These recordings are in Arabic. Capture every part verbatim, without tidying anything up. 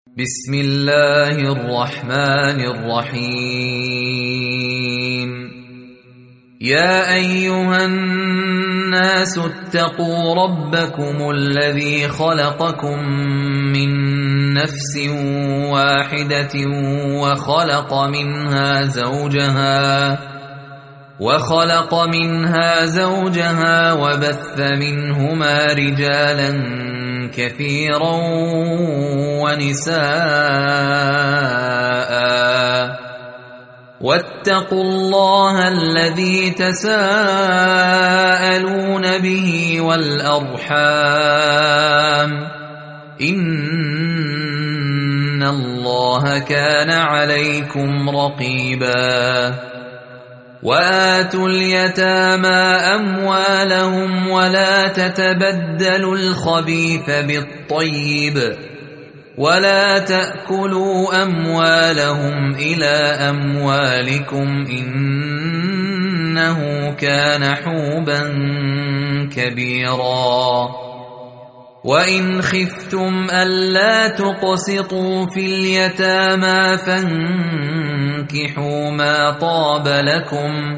بسم الله الرحمن الرحيم يا أيها الناس اتقوا ربكم الذي خلقكم من نفس واحدة وخلق منها زوجها وخلق منها زوجها وبث منهما رجالا كثيرا ونساء واتقوا الله الذي تساءلون به والأرحام إن الله كان عليكم رقيبا وآتوا اليتامى أموالهم ولا تتبدلوا الخبيث بالطيب ولا تأكلوا أموالهم إلى أموالكم إنه كان حوبا كبيرا وإن خفتم ألا تقسطوا في اليتامى فانكحوا ما طاب لكم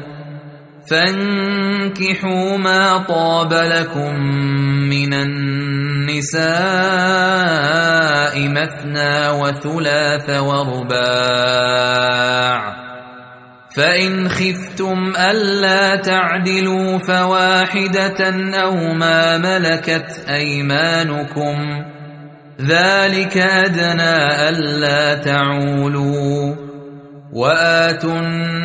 فانكحوا ما طاب لكم من النساء مثنى وثلاث ورباع فإن خفتم ألا تعدلوا فواحدة أو ما ملكت أيمانكم ذلك أدنى ألا تعولوا وآتوا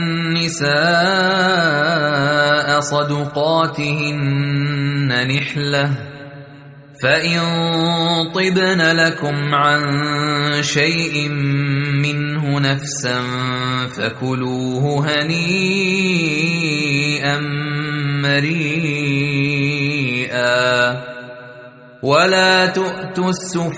النساء صدقاتهن نحلة فإن طبن لكم عن شيء منه نفسا فكلوه هنيئا مريئا ولا تؤتوا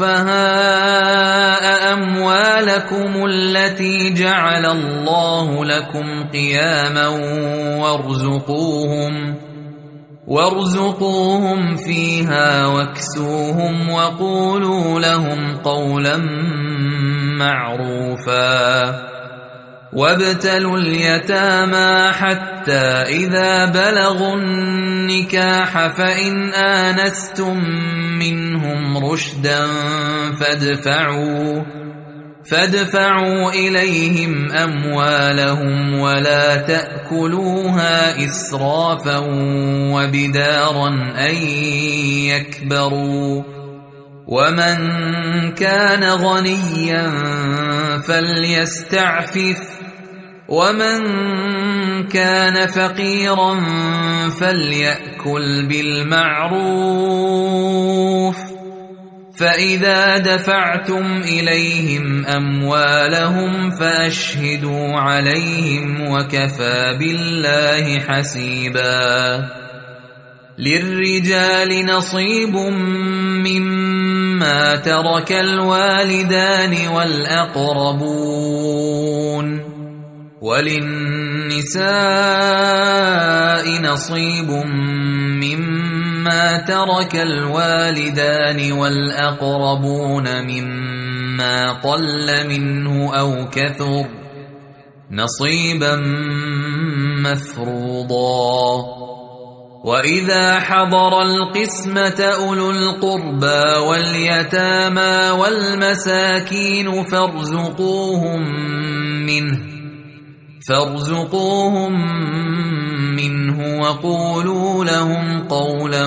السفهاء أموالكم التي جعل الله لكم قياما وارزقوهم وارزقوهم فيها واكسوهم وقولوا لهم قولا معروفا وابتلوا اليتامى حتى إذا بلغوا النكاح فإن آنستم منهم رشدا فادفعوا فادفعوا إليهم أموالهم ولا تأكلوها إسرافا وبدارا أن يكبروا ومن كان غنيا فليستعفف ومن كان فقيرا فليأكل بالمعروف فإذا دفعتم إليهم أموالهم فأشهدوا عليهم وكفى بالله حسيبا للرجال نصيب مما ترك الوالدان والأقربون وللنساء نصيب مما ترك الوالدان والأقربون مما قل منه أو كثر نصيبا مفروضا وإذا حضر القسمة أولو القربى واليتامى والمساكين فارزقوهم منه فارزقوهم منه وقولوا لهم قولا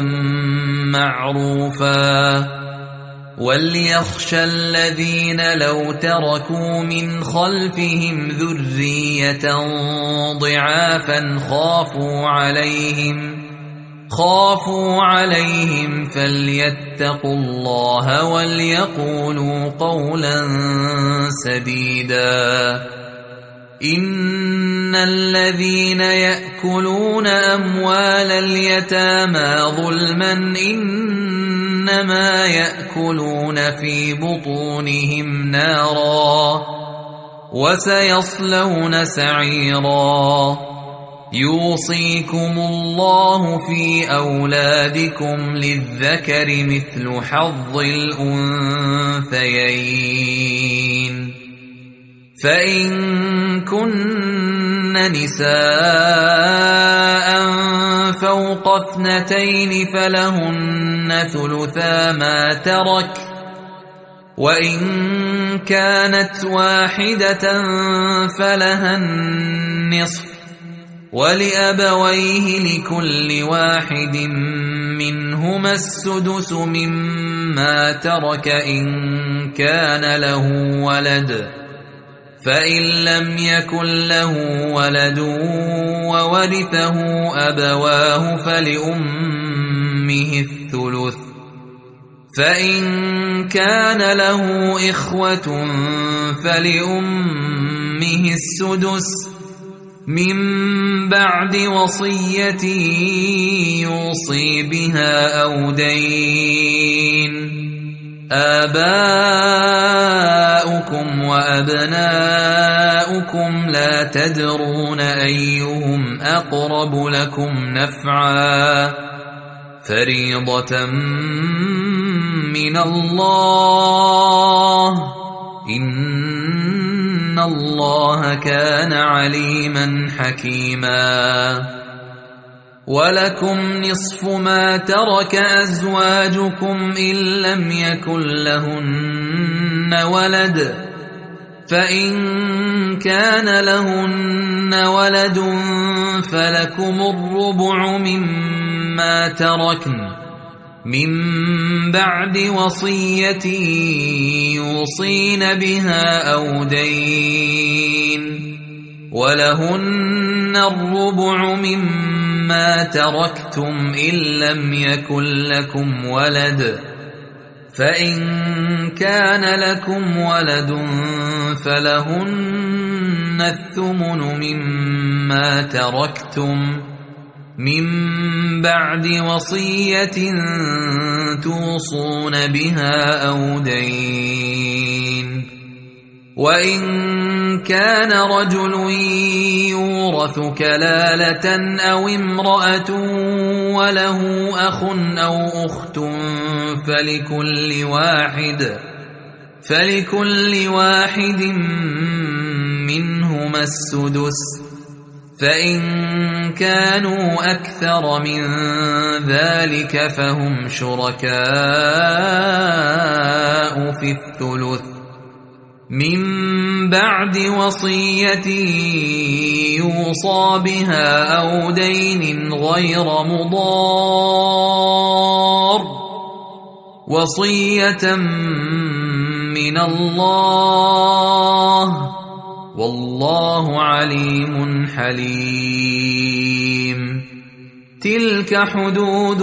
معروفا وليخشى الذين لو تركوا من خلفهم ذرية ضعافا خافوا عليهم خافوا عليهم فليتقوا الله وليقولوا قولا سديدا إن الذين يأكلون أموال اليتامى ظلما إنما يأكلون في بطونهم نارا وسيصلون سعيرا يوصيكم الله في أولادكم للذكر مثل حظ الأنثيين فإن كن نساء فوق اثنتين فلهن ثلثا ما ترك وإن كانت واحدة فلها النصف ولأبويه لكل واحد منهما السدس مما ترك إن كان له ولد فإن لم يكن له ولد وورثه أبواه فلأمه الثلث فإن كان له إخوة فلأمه السدس من بعد وصية يوصي بها أو دين آباؤكم وأبناؤكم لا تدرون أيهم أقرب لكم نفعا فريضة من الله إن الله كان عليما حكيما ولكم نصف ما ترك أزواجكم إن لم يكن لهن ولد فإن كان لهن ولد فلكم الربع مما تركن من بعد وصية يوصين بها أو دين ولهن الربع مما تركتم إن لم يكن لكم ولد فإن كان لكم ولد فلهن الثمن مما تركتم من بعد وصية توصون بها أو دين وإن كان رجل يورث كلالة أو امرأة وله أخ أو أخت فلكل واحد فلكل واحد منهما السدس فإن كانوا أكثر من ذلك فهم شركاء في الثلث من بعد وصية يوصى بها أو دين غير مضار وصية من الله والله عليم حليم تلك حدود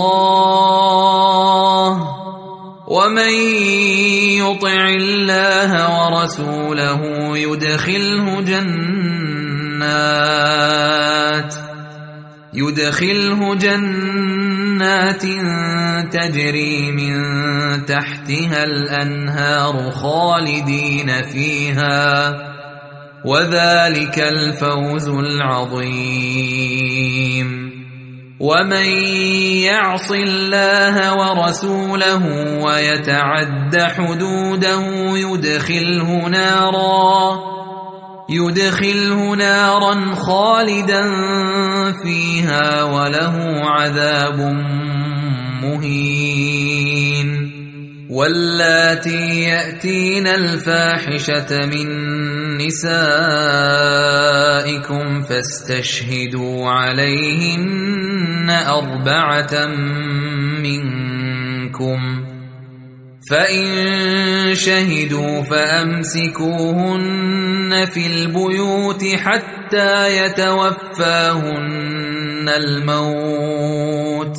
الله ومن يطع الله ورسوله يدخله جنات يدخله جنات تجري من تحتها الأنهار خالدين فيها وذلك الفوز العظيم ومن يعص الله ورسوله ويتعد حدوده يدخله نارا يدخله نارا خالدا فيها وله عذاب مهين واللاتي يأتين الفاحشة من نسائكم فاستشهدوا عليهن أربعة منكم فإن شهدوا فأمسكوهن في البيوت حتى يتوفاهن الموت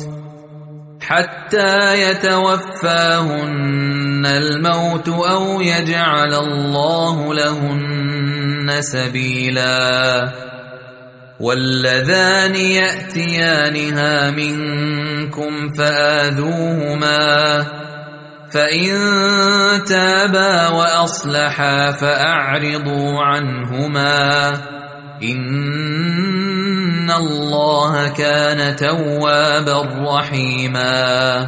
حتى يتوفاهن الموت أو يجعل الله لهن سبيلا واللذان يأتيانها منكم فآذوهما فإن تابا وأصلحا فأعرضوا عنهما إن إن الله كان توابا رحيما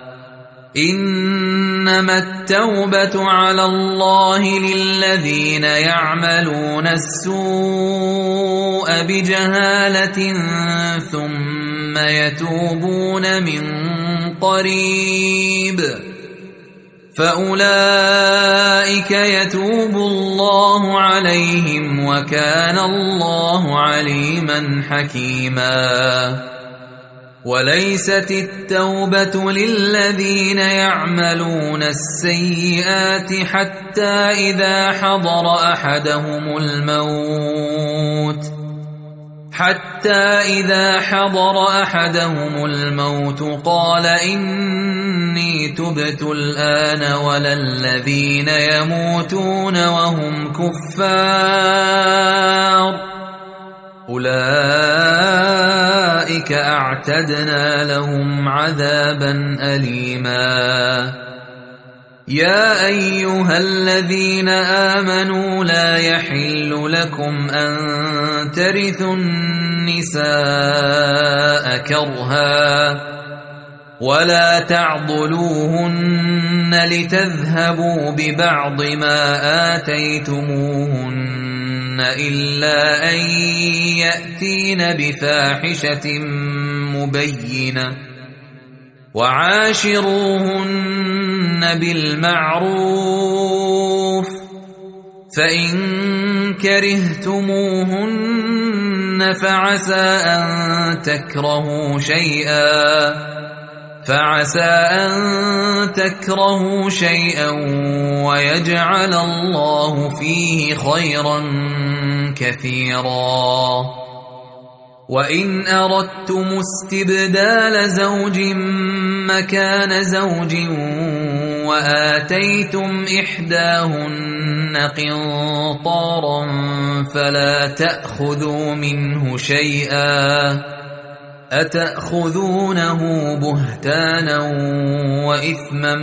إنما التوبة على الله للذين يعملون السوء بجهالة ثم يتوبون من قريب فأولئك يتوب الله عليهم وكان الله عليما حكيما وليست التوبة للذين يعملون السيئات حتى إذا حضر أحدهم الموت حتى إذا حضر أحدهم الموت قال إني تبت الآن ولا الذين يموتون وهم كفار أولئك أعتدنا لهم عذابا أليما يا أيها الذين آمنوا لا يحل لكم أن ترثوا النساء كرها ولا تعضلوهن لتذهبوا ببعض ما آتيتموهن إلا أن يأتين بفاحشة مبينة وعاشروهن بالمعروف فإن كرهتموهن فعسى أن تكرهوا شيئا فعسى أن تكرهوا شيئا ويجعل الله فيه خيرا كثيرا وإن أردتم استبدال زوج مكان زوج وآتيتم إحداهن قنطارا فلا تأخذوا منه شيئا أتأخذونه بهتانا وإثما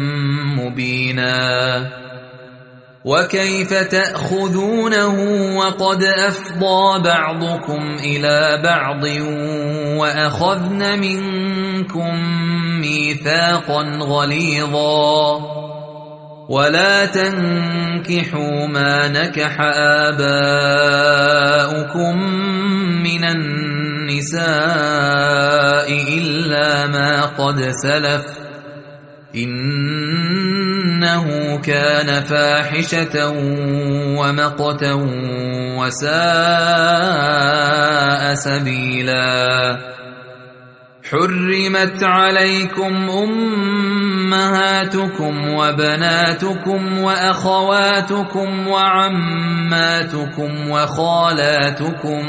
مبينا وكيف تأخذونه وقد أفضى بعضكم إلى بعض وأخذن منكم ميثاقا غليظا ولا تنكحوا ما نكح آباؤكم من النساء إلا ما قد سلف إنه كان فاحشة ومقتا وساء سبيلا حرمت عليكم أمهاتكم وبناتكم وأخواتكم وعماتكم وخالاتكم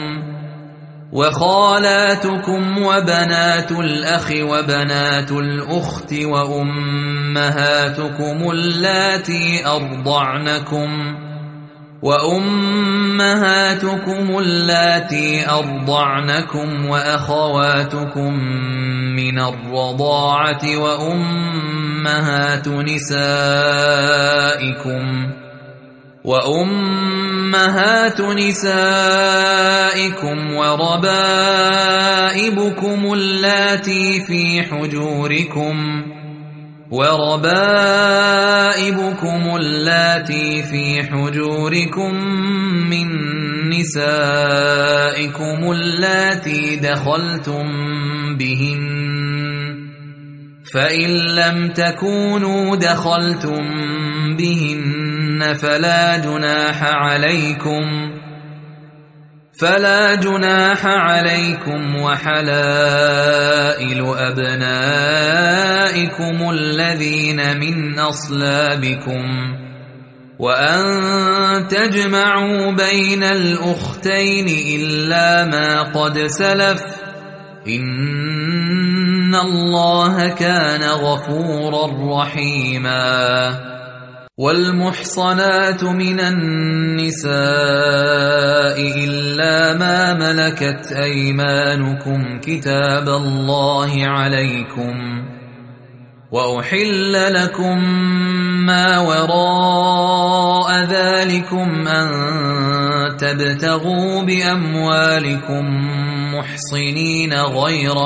وخالاتكم وبنات الأخ وبنات الأخت وأمهاتكم اللاتي أرضعنكم وأمهاتكم اللاتي أرضعنكم وأخواتكم من الرضاعة وأمهات نسائكم وأمهات نسائكم وربائبكم اللاتي في حجوركم وربائبكم اللاتي في حجوركم من نسائكم اللاتي دخلتم بهن فإن لم تكونوا دخلتم بهن فلا جناح عليكم فلا جناح عليكم وحلائل أبنائكم الذين من أصلابكم وأن تجمعوا بين الأختين إلا ما قد سلف إن الله كان غفورا رحيما والمحصنات من النساء إلا ما ملكت أيمانكم كتاب الله عليكم وأحل لكم ما وراء ذلكم أن تبتغوا بأموالكم محصنين غير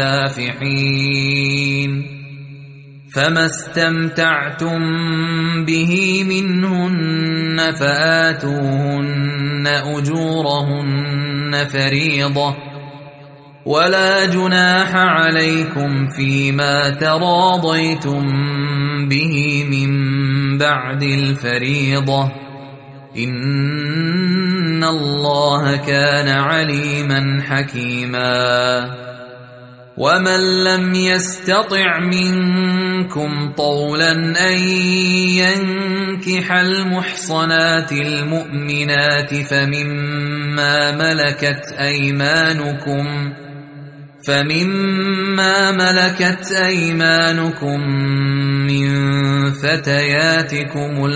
مسافحين، فما استمتعتم به منهن فآتوهن أجورهن فريضة، ولا جناح عليكم فيما تراضيتم به من بعد الفريضة، إن الله كان عليما حكيما. ومن لم يستطع منكم طولا أن ينكح المحصنات المؤمنات فمما ملكت أيمانكم فمما ملكت أيمانكم من فتياتكم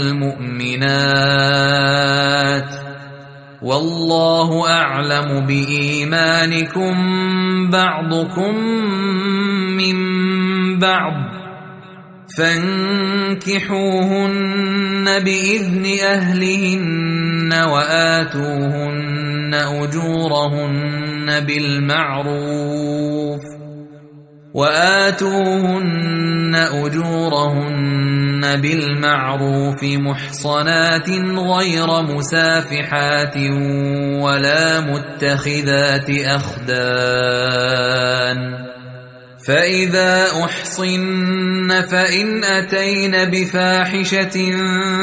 المؤمنات، والله أعلم بإيمانكم بعضكم من بعض، فانكحوهن بإذن أهلهن وآتوهن أجورهن بالمعروف وآتوهن أجورهن بالمعروف محصنات غير مسافحات ولا متخذات أخدان، فإذا أحصن فإن أتين بفاحشة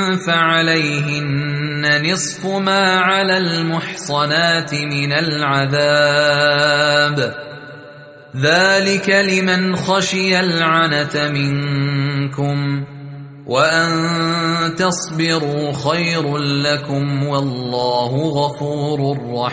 فعليهن نصف ما على المحصنات من العذاب، ذلك لمن خشي العنة منكم، وأن تصبروا خير لكم والله غفور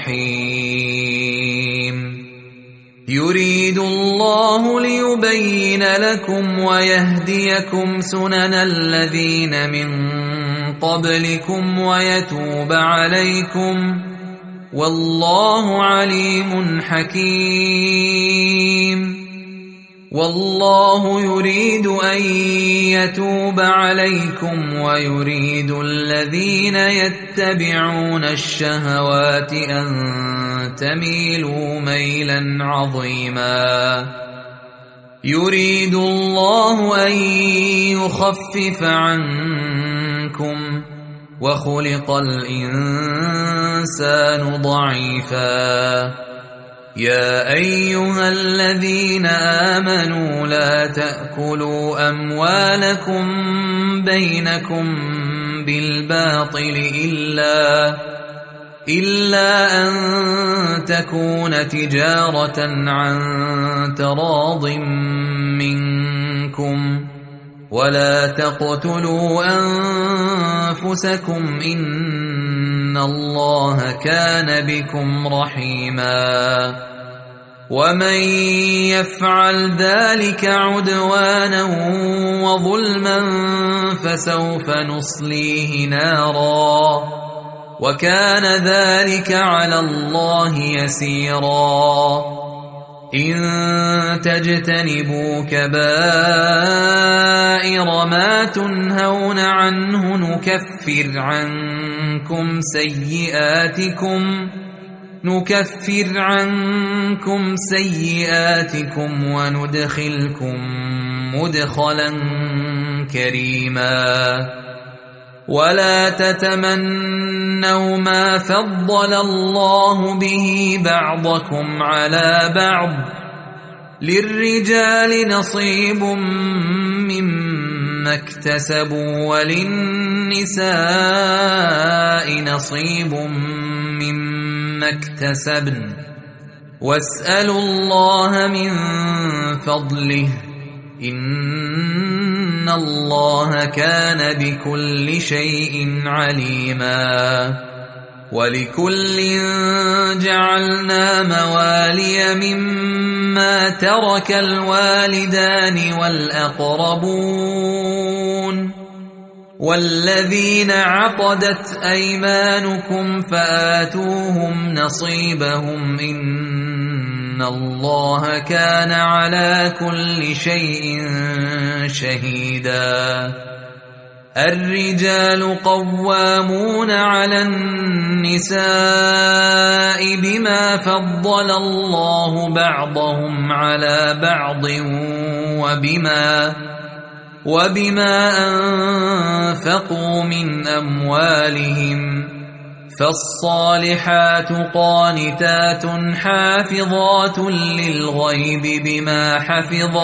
رحيم. يريد الله ليبين لكم ويهديكم سنن الذين من قبلكم ويتوب عليكم، والله عليم حكيم. والله يريد أن يتوب عليكم ويريد الذين يتبعون الشهوات أن تميلوا ميلا عظيما. يريد الله أن يخفف عنكم وخلق الإنسان ضعيفا. يا أيها الذين آمنوا لا تأكلوا أموالكم بينكم بالباطل إلا إلا أن تكون تجارة عن تراض منكم، ولا تقتلوا أنفسكم إن الله كان بكم رحيما. ومن يفعل ذلك عدوانا وظلما فسوف نصليه نارا، وكان ذلك على الله يسيرا. إن تجتنبوا كبائر ما تنهون عنه نكفر عنكم سيئاتكم نكفر عنكم سيئاتكم وندخلكم مدخلا كريما. ولا تتمنوا ما فضل الله به بعضكم على بعض، للرجال نصيب مما اكتسبوا وللنساء نصيب مما اكتسبن، واسألوا الله من فضله إن الله كان بكل شيء عليما. ولكل جعلنا موالي مما ترك الوالدان والأقربون والذين عقدت أيمانكم فآتوهم نصيبهم إن الله كان على كل شيء شهيدا. الرجال قوامون على النساء بما فضل الله بعضهم على بعض وبما وبما أنفقوا من أموالهم فالصالحات قانتات حافظات للغيب بما حفظ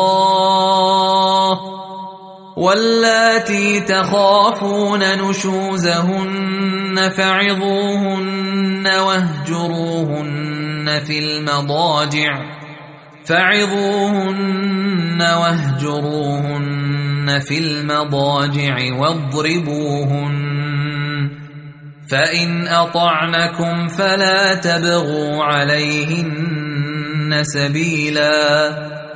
الله واللاتي تخافون نشوزهن فعظوهن واهجروهن في المضاجع فعظوهن واهجروهن في المضاجع واضربوهن فإن أطعنكم فلا تبغوا عليهن سبيلا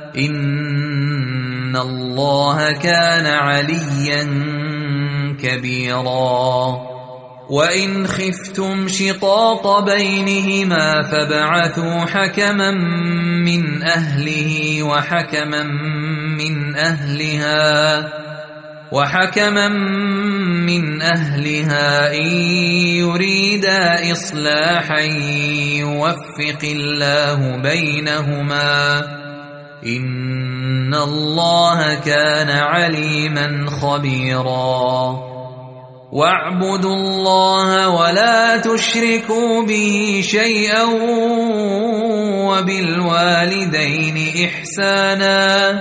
إن الله كان عليا كبيرا وإن خفتم شقاق بينهما فابعثوا حكما من أهله وحكما من أهلها وحكما من أهلها إن يريدا إصلاحا يوفق الله بينهما إن الله كان عليما خبيرا واعبدوا الله ولا تشركوا به شيئا وبالوالدين إحسانا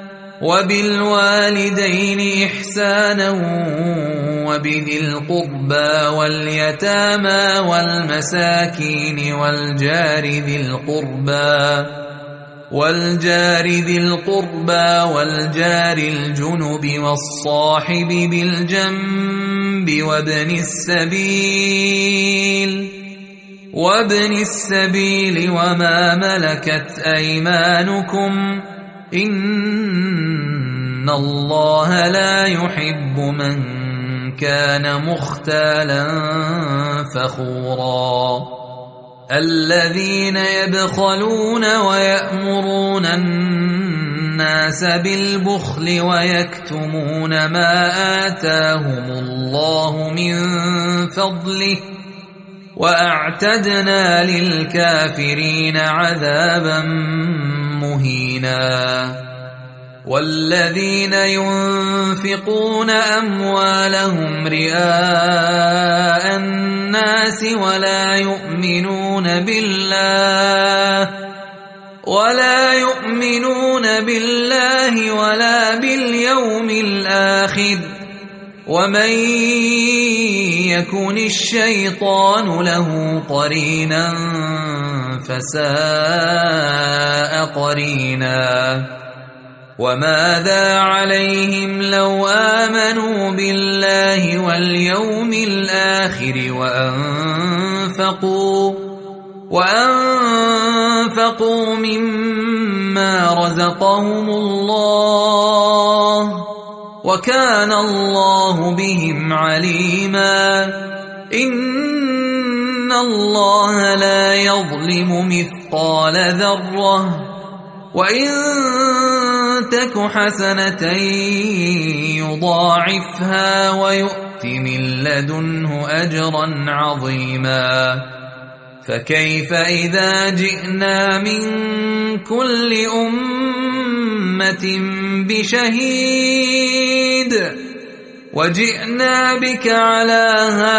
وبالوالدين إحسانا وبذي القربى واليتامى والمساكين والجار ذي القربى والجار ذي القربى والجار الجنب والصاحب بالجنب وابن السبيل وابن السبيل وما ملكت أيمانكم إن الله لا يحب من كان مختالا فخورا الذين يبخلون ويأمرون الناس بالبخل ويكتمون ما آتاهم الله من فضله وأعتدنا للكافرين عذابا مهينا والذين ينفقون أموالهم رئاء الناس ولا يؤمنون بالله ولا يؤمنون بالله ولا باليوم الآخر ومن يكن الشيطان له قرينا فساء قرينا وماذا عليهم لو آمنوا بالله واليوم الآخر وأنفقوا وأنفقوا مما رزقهم الله وكان الله بهم عليما إن الله لا يظلم مثقال ذرة وإن تك حسنة يضاعفها ويؤت من لدنه أجرا عظيما فكيف إذا جئنا من كل أمة بشهيد وجئنا بك على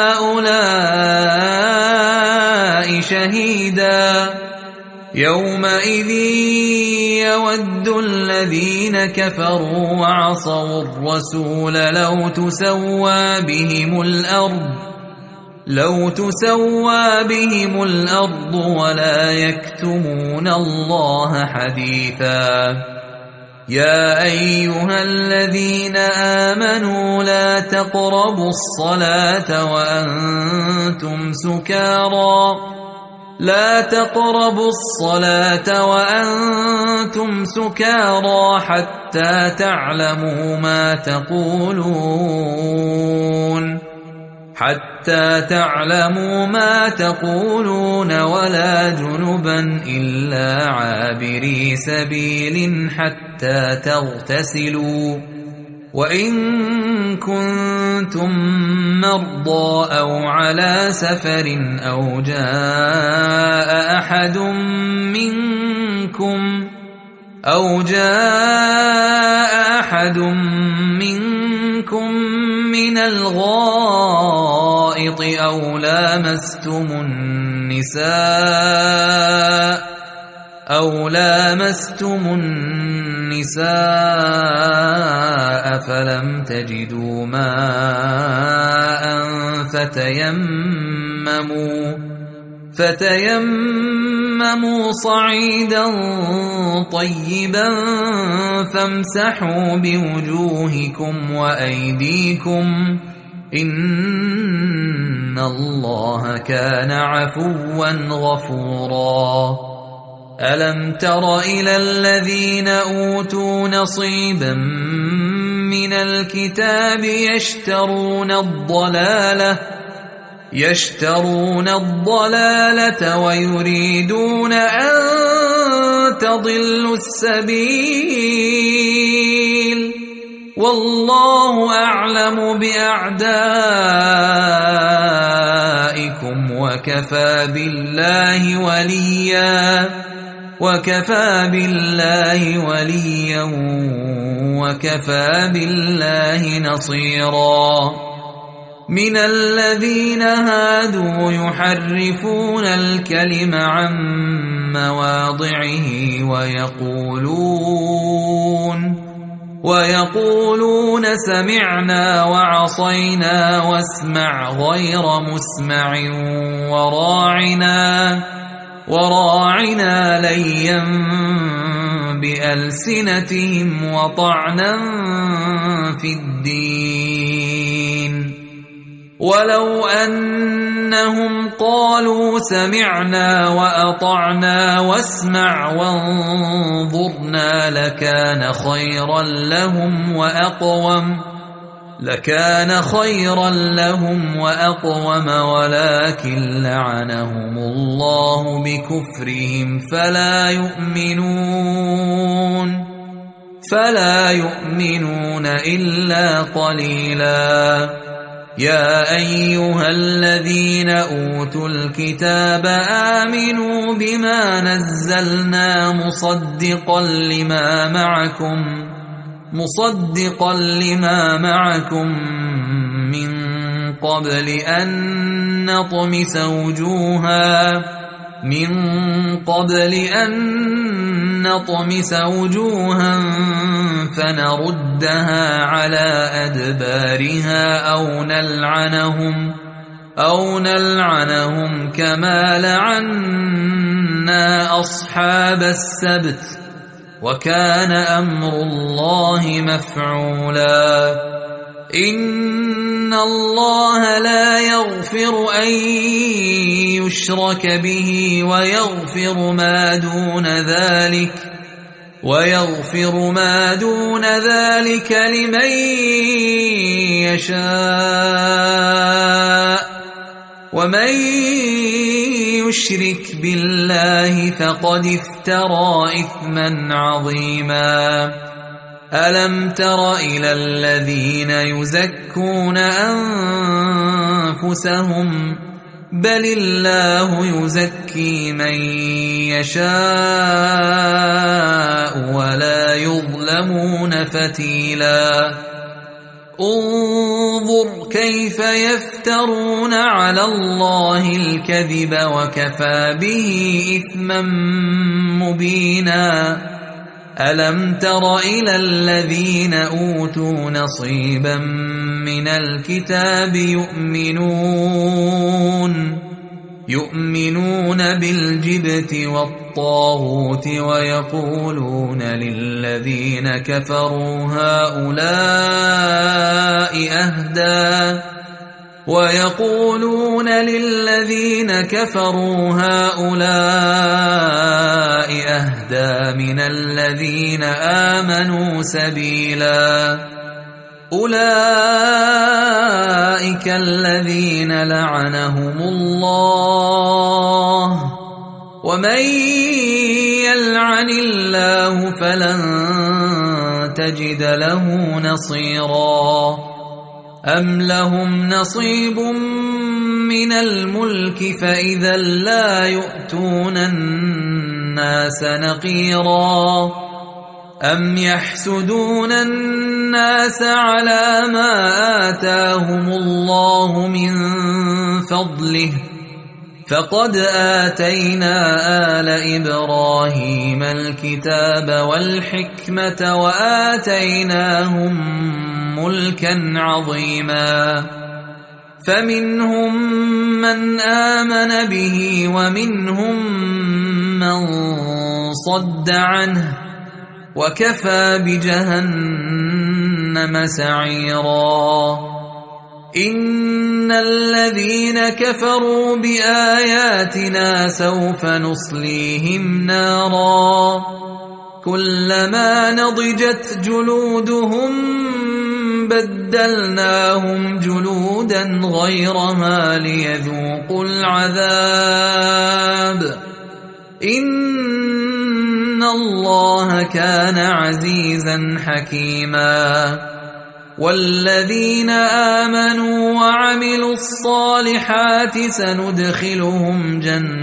هؤلاء شهيدا يومئذ يود الذين كفروا وعصوا الرسول لو تسوى بهم الأرض لو تسوى بهم الأرض ولا يكتمون الله حديثا يا أيها الذين آمنوا لا تقربوا الصلاة وأنتم سكارى لا تقربوا الصلاة وأنتم سكارى حتى تعلموا ما تقولون حتى تعلموا ما تقولون ولا جنبا إلا عابري سبيل حتى تغتسلوا وإن كنتم مرضى أو على سفر أو جاء أحد منكم أو جاء أحد منكم من الغائط أو لامستم النساء أو لامستم النساء فلم تجدوا ماء فتيمموا فتيمموا صعيدا طيبا فامسحوا بوجوهكم وأيديكم إن الله كان عفوا غفورا ألم تر إلى الذين أوتوا نصيبا من الكتاب يشترون الضلالة يشترون الضلالة ويريدون أن تضلوا السبيل والله أعلم بأعدائكم وكفى بالله وليا وكفى بالله وليا وكفى بالله نصيرا من الذين هادوا يحرفون الكلم عن مواضعه ويقولون ويقولون سمعنا وعصينا واسمع غير مسمع وراعنا وراعنا ليا بألسنتهم وطعنا في الدين ولو أنهم قالوا سمعنا وأطعنا واسمع وانظرنا لكان خيرا لهم وأقوم لكان خيرا لهم وأقوم ولكن لعنهم الله بكفرهم فلا يؤمنون فلا يؤمنون إلا قليلا يا أيها الذين أوتوا الكتاب آمنوا بما نزلنا مصدقا لما معكم مصدقا لما معكم من قبل أن نطمس وجوها من قبل أن نطمس وجوها فنردها على أدبارها أو نلعنهم أو نلعنهم كما لعنا أصحاب السبت وكان أمر الله مفعولا إن الله لا يغفر أن يشرك به ويغفر ما دون ذلك ويغفر ما دون ذلك لمن يشاء ومن يشرك بالله فقد افترى إثما عظيما ألم تر إلى الذين يزكون أنفسهم بل الله يزكي من يشاء ولا يظلمون فتيلا انظر كيف يفترون على الله الكذب وكفى به إثما مبينا ألم تر إلى الذين أوتوا نصيبا من الكتاب يؤمنون يؤمنون بالجبت والطاغوت ويقولون للذين كفروا هؤلاء أهدى ويقولون للذين كفروا هؤلاء أهدى من الذين آمنوا سبيلا أولئك الذين لعنهم الله ومن يلعن الله فلن تجد له نصيرا أم لهم نصيب من الملك فإذا لا يؤتون الناس نقيرا أم يحسدون الناس على ما آتاهم الله من فضله فقد آتينا آل إبراهيم الكتاب والحكمة وآتيناهم ملكا عظيما فمنهم من آمن به ومنهم من صد عنه وكفى بجهنم سعيرا إن الذين كفروا بآياتنا سوف نصليهم نارا كلما نضجت جلودهم بدلناهم جلودا غيرها ليذوقوا العذاب إن الله كان عزيزا حكيما والذين آمنوا وعملوا الصالحات سندخلهم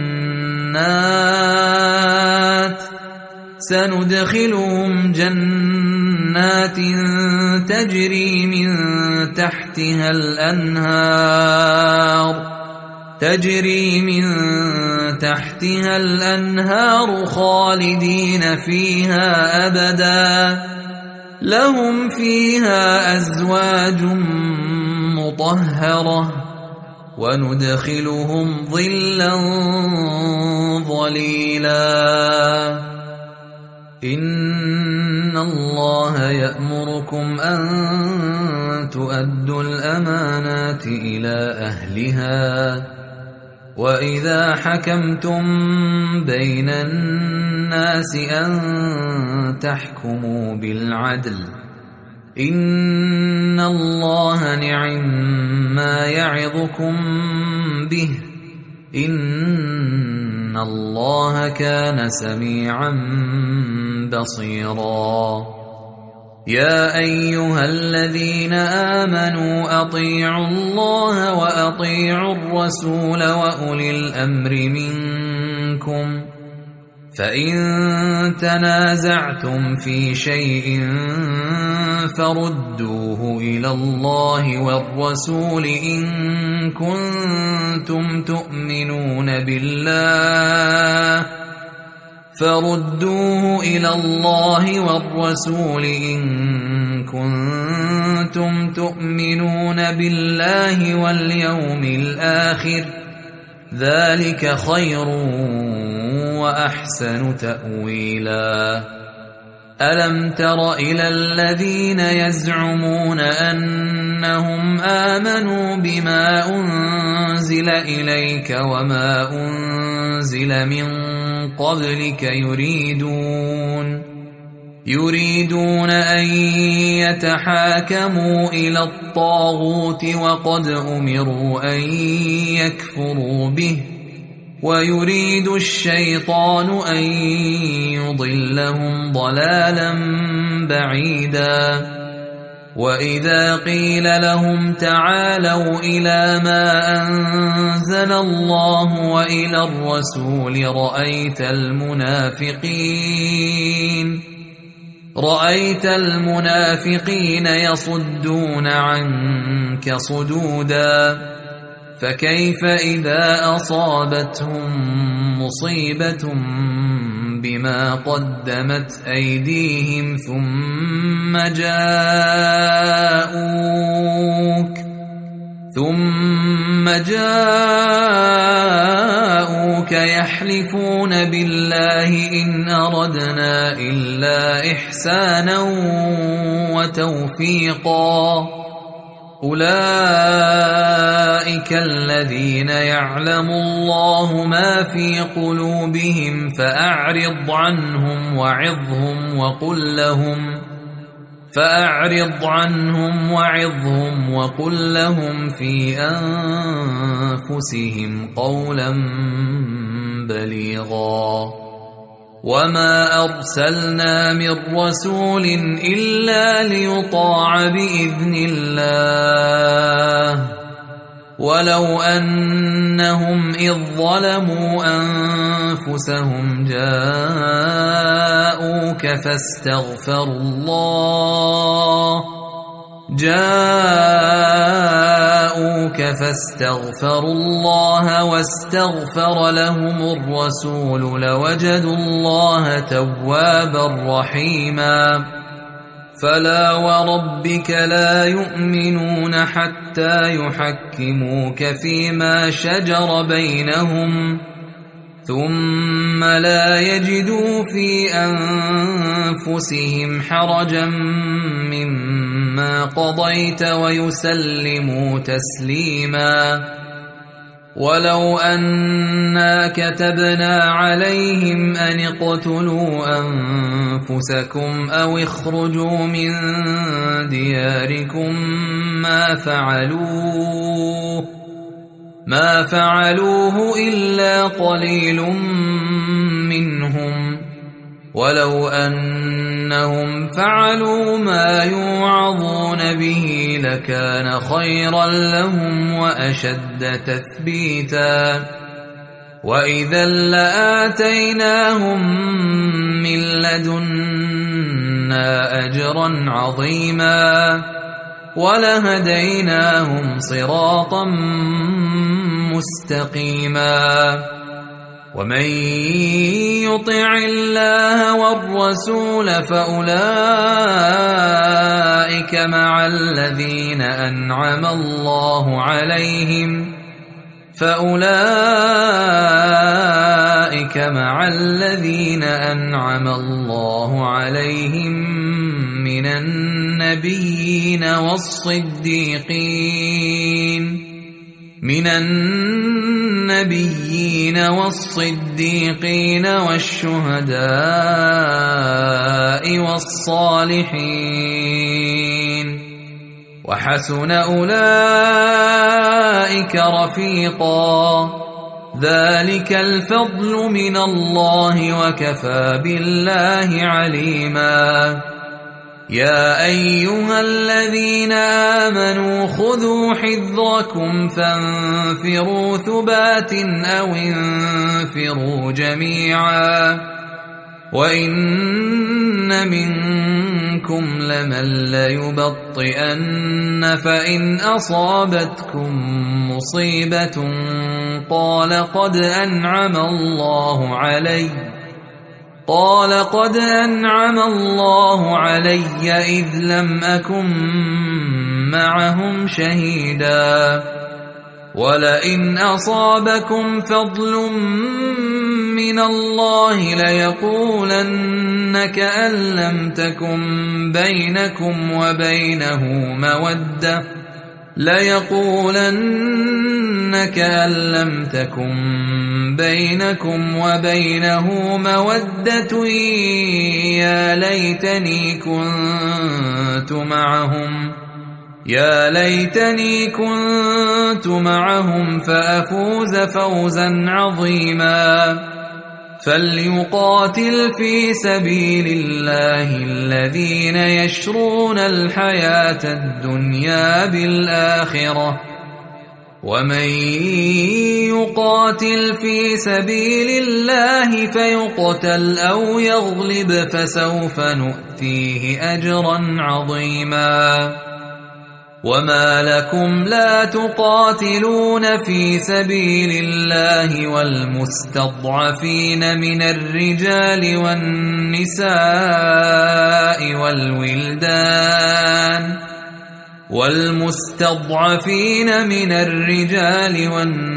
جنات سندخلهم جنات تجري من تحتها الأنهار تجري من تحتها الأنهار خالدين فيها أبدا لهم فيها أزواج مطهرة وندخلهم ظلا ظليلا إن الله يأمركم أن تؤدوا الأمانات إلى أهلها وإذا حكمتم بين الناس أن تحكموا بالعدل إن الله نعم ما يعظكم به إن الله كان سميعا بصيرا يا أيها الذين آمنوا أطيعوا الله وأطيعوا الرسول وأولي الأمر منكم فإن تنازعتم في شيء فردوه إلى الله والرسول إن كنتم تؤمنون بالله فردوه إلى الله والرسول إن كنتم تؤمنون بالله واليوم الآخر ذلك خير وأحسن تأويلا ألم تر إلى الذين يزعمون أنهم آمنوا بما أنزل إليك وما أنزل من قبلك يريدون يريدون أن يتحاكموا إلى الطاغوت وقد أمروا أن يكفروا به ويريد الشيطان أن يضلهم ضلالا بعيدا وإذا قيل لهم تعالوا إلى ما أنزل الله وإلى الرسول رأيت المنافقين رأيت المنافقين يصدون عنك صدودا فكيف إذا أصابتهم مصيبة بما قدمت أيديهم ثم جاءوك ثم جاءوك يحلفون بالله إن أردنا إلا إحسانا وتوفيقا أولئك الذين يعلم الله ما في قلوبهم فأعرض عنهم وعظهم وقل لهم فأعرض عنهم وعظهم وقل لهم في أنفسهم قولا بليغا وما أرسلنا من رسول إلا ليطاع بإذن الله ولو أنهم إذ ظلموا أنفسهم جاءوك فاستغفروا الله جاءوك فاستغفروا الله واستغفر لهم الرسول لوجدوا الله توابا رحيما فلا وربك لا يؤمنون حتى يحكموك فيما شجر بينهم ثم لا يجدوا في أنفسهم حرجا مما قضيت ويسلموا تسليما ولو أنا كتبنا عليهم أن اقتلوا أنفسكم أو اخرجوا من دياركم ما فعلوه ما فعلوه إلا قليل منهم ولو أنهم فعلوا ما يوعظون به لكان خيرا لهم وأشد تثبيتا وإذا لآتيناهم من لدنا أجرا عظيما ولهديناهم صراطا مستقيما ومن يطع الله والرسول فأولئك مع الذين أنعم الله عليهم فأولئك مع الذين أنعم الله عليهم من النبيين والصديقين من النبيين والصديقين والشهداء والصالحين وحسن أولئك رفيقا ذلك الفضل من الله وكفى بالله عليما يا أيها الذين آمنوا خذوا حذركم فانفروا ثبات أو انفروا جميعا وإن منكم لمن ليبطئن فإن أصابتكم مصيبة قال قد أنعم الله علي قال قد أنعم الله علي إذ لم أكن معهم شهيدا ولئن أصابكم فضل من الله ليقولن كأن لم تكن بينكم وبينه مودة ليقولن كأن لم تكن بينكم وبينه مودة يا ليتني كنت معهم يا ليتني كنت معهم فأفوز فوزا عظيما فليقاتل في سبيل الله الذين يشرون الحياة الدنيا بالآخرة ومن يقاتل في سبيل الله فيقتل أو يغلب فسوف نؤتيه أجرا عظيما وما لكم لا تقاتلون في سبيل الله والمستضعفين من الرجال والنساء والولدان والمستضعفين من الرجال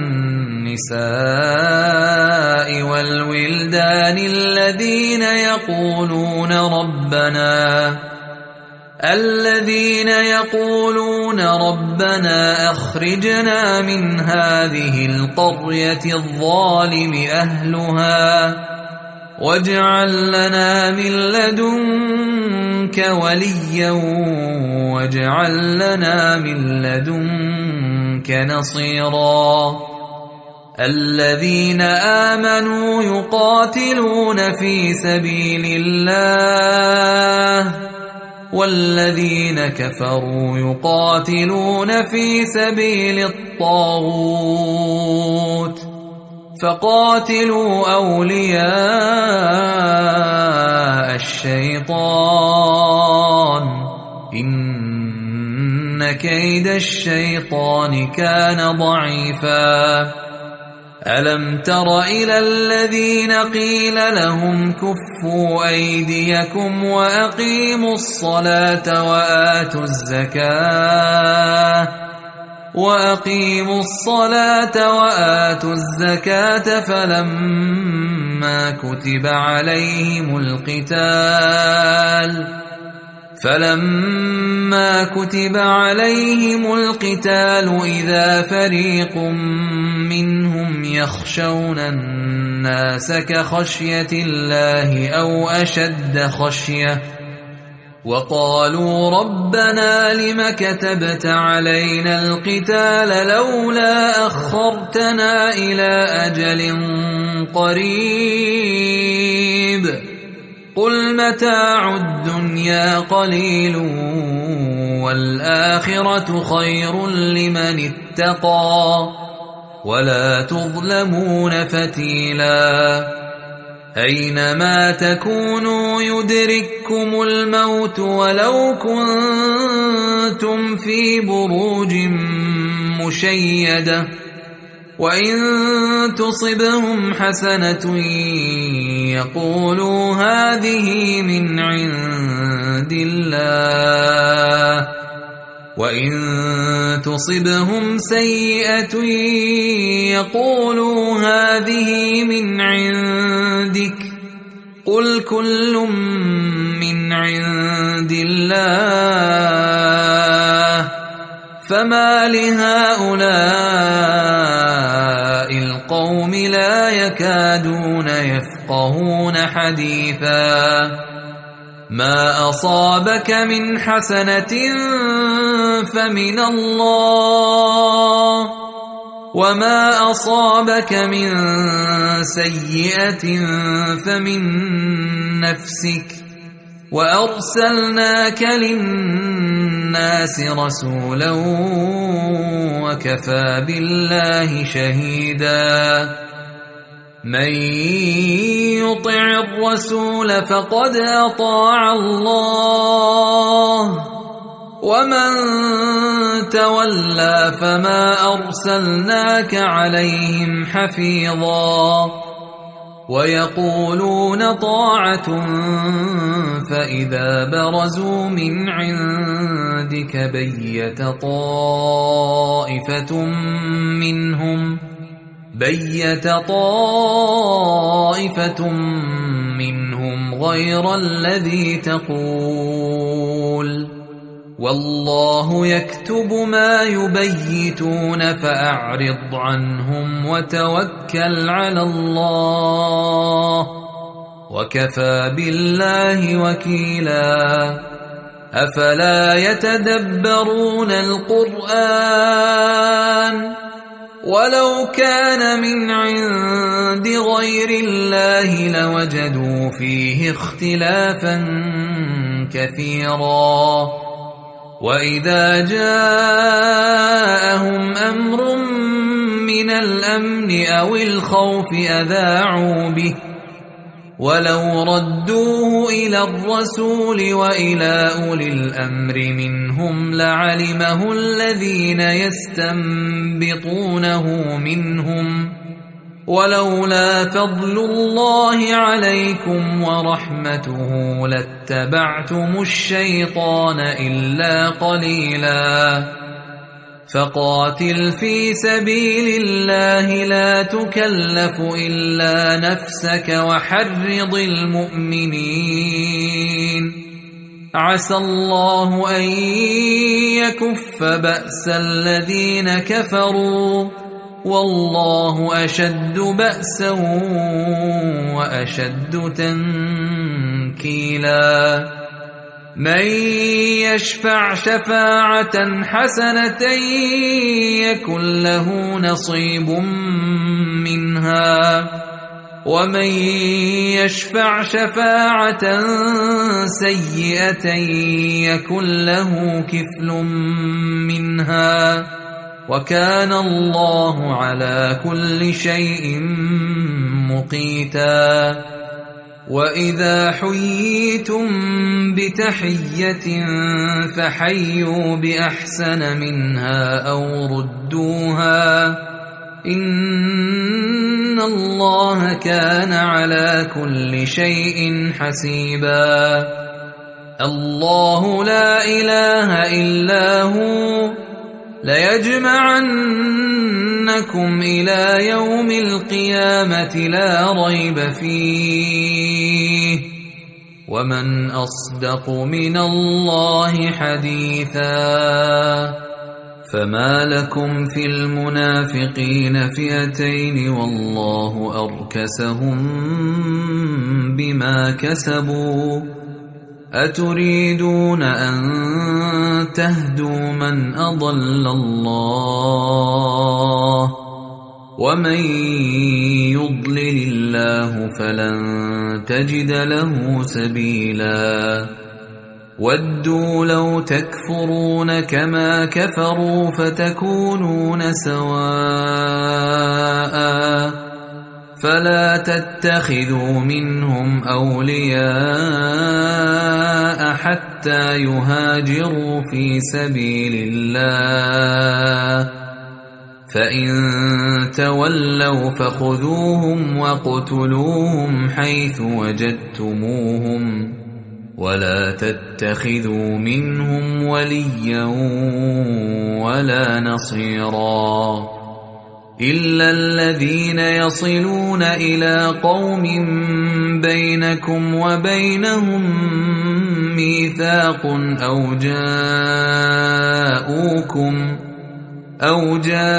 والنساء والولدان الذين يقولون ربنا الذين يقولون ربنا أخرجنا من هذه القرية الظالم أهلها واجعل لنا من لدنك وليا واجعل لنا من لدنك نصيرا الذين آمنوا يقاتلون في سبيل الله والذين كفروا يقاتلون في سبيل الطاغوت فقاتلوا أولياء الشيطان إن كيد الشيطان كان ضعيفا ألم تر إلى الذين قيل لهم كفوا أيديكم وأقيموا الصلاة وآتوا الزكاة وأقيموا الصلاة وآتوا الزكاة فلما كتب عليهم القتال فلما كتب عليهم القتال إذا فريق منهم يخشون الناس كخشية الله أو أشد خشية وقالوا ربنا لم كتبت علينا القتال لولا أخرتنا إلى أجل قريب قل متاع الدنيا قليل والآخرة خير لمن اتقى ولا تظلمون فتيلا أينما تكونوا يدرككم الموت ولو كنتم في بروج مشيدة وإن تصبهم حسنة يقولوا هذه من عند الله وإن تصبهم سيئة يقولوا هذه من عندك قل كل من عند الله فما لهؤلاء القوم لا يكادون يفقهون حديثا ما أصابك من حسنة فمن الله وما أصابك من سيئة فمن نفسك وأرسلناك للناس رسولا وكفى بالله شهيدا من يطع الرسول فقد أطاع الله ومن تولى فما أرسلناك عليهم حفيظا ويقولون طاعة فإذا برزوا من عندك بيت طائفة منهم بيت طائفة منهم غير الذي تقول والله يكتب ما يبيتون فأعرض عنهم وتوكل على الله وكفى بالله وكيلا أفلا يتدبرون القرآن ولو كان من عند غير الله لوجدوا فيه اختلافا كثيرا وإذا جاءهم أمر من الأمن أو الخوف أذاعوا به ولو ردوه إلى الرسول وإلى أولي الأمر منهم لعلمه الذين يستنبطونه منهم ولولا فضل الله عليكم ورحمته لاتبعتم الشيطان إلا قليلا فقاتل في سبيل الله لا تكلف إلا نفسك وحرض المؤمنين عسى الله أن يكف بأس الذين كفروا والله أشد بأسا وأشد تنكيلا من يشفع شفاعة حسنة يكن له نصيب منها ومن يشفع شفاعة سيئة يكن له كفل منها وكان الله على كل شيء مقيتا. وإذا حييتم بتحية فحيوا بأحسن منها أو ردوها إن الله كان على كل شيء حسيبا. الله لا إله إلا هو ليجمعنكم إلى يوم القيامة لا ريب فيه ومن أصدق من الله حديثا. فما لكم في المنافقين فئتين والله أركسهم بما كسبوا أتريدون أن تهدوا من أضل الله ومن يضلل الله فلن تجد له سبيلا. ودوا لو تكفرون كما كفروا فتكونون سواء فلا تتخذوا منهم أولياء حتى يهاجروا في سبيل الله فإن تولوا فخذوهم واقتلوهم حيث وجدتموهم ولا تتخذوا منهم وليا ولا نصيرا إلا الذين يصلون إلى قوم بينكم وبينهم ميثاق أو جاءوكم أو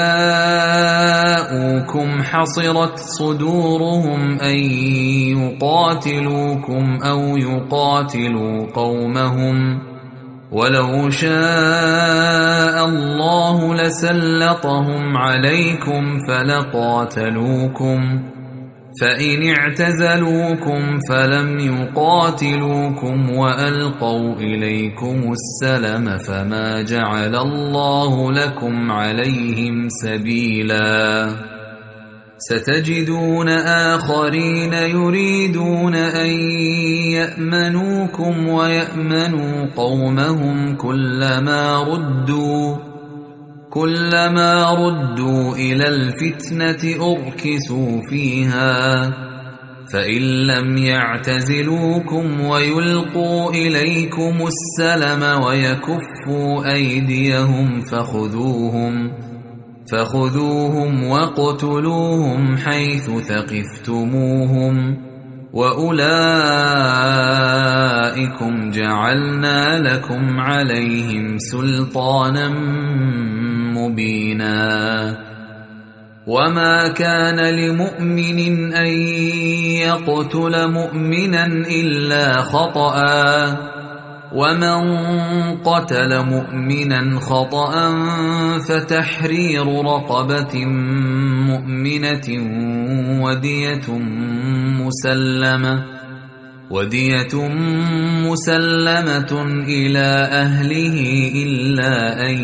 جاءوكم حصرت صدورهم أن يقاتلوكم أو يقاتلوا قومهم ولو شاء الله لسلطهم عليكم فلقاتلوكم فإن اعتزلوكم فلم يقاتلوكم وألقوا إليكم السلم فما جعل الله لكم عليهم سبيلا. ستجدون آخرين يريدون أن يأمنوكم ويأمنوا قومهم كلما ردوا كلما ردوا إلى الفتنة أركسوا فيها فإن لم يعتزلوكم ويلقوا إليكم السلم ويكفوا أيديهم فخذوهم فخذوهم واقتلوهم حيث ثقفتموهم وأولئكم جعلنا لكم عليهم سلطانا مبينا. وما كان لمؤمن أن يقتل مؤمنا إلا خطأ ومن قتل مؤمنا خطأ فتحرير رقبة مؤمنة ودية مسلمة ودية مسلمة إلى أهله إلا أن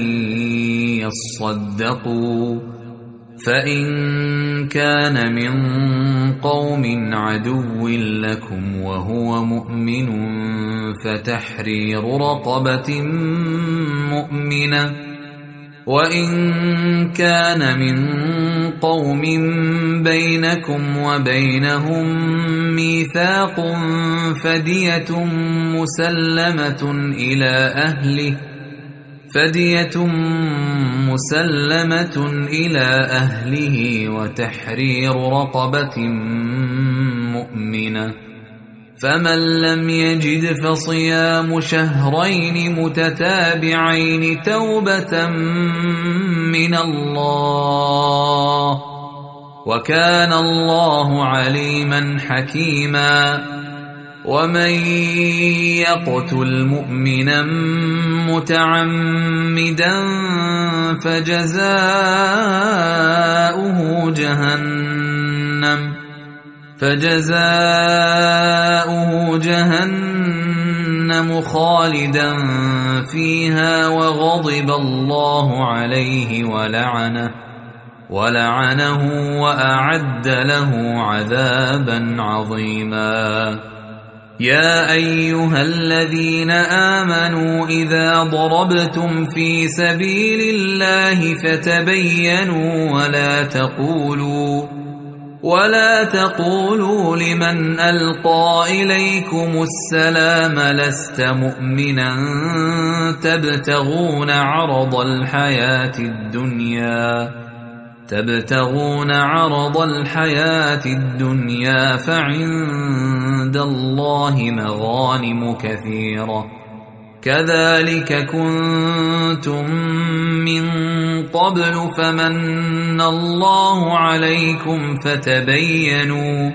يصدقوا فإن كان من قوم عدو لكم وهو مؤمن فتحرير رقبة مؤمنة وإن كان من قوم بينكم وبينهم ميثاق فدية مسلمة إلى أهله فدية مسلمة إلى أهله وتحرير رقبة مؤمنة فمن لم يجد فصيام شهرين متتابعين توبة من الله وكان الله عليما حكيما. ومن يقتل مؤمنا متعمدا فجزاؤه جهنم فجزاؤه جهنم خالدا فيها وغضب الله عليه ولعنه ولعنه وأعد له عذابا عظيما. يا أيها الذين آمنوا إذا ضربتم في سبيل الله فتبينوا ولا تقولوا ولا تقولوا لمن ألقى إليكم السلام لست مؤمنا تبتغون عرض الحياة الدنيا تبتغون عرض الحياة الدنيا فعند الله مغانم كثيرة كذلك كنتم من قبل فمن الله عليكم فتبينوا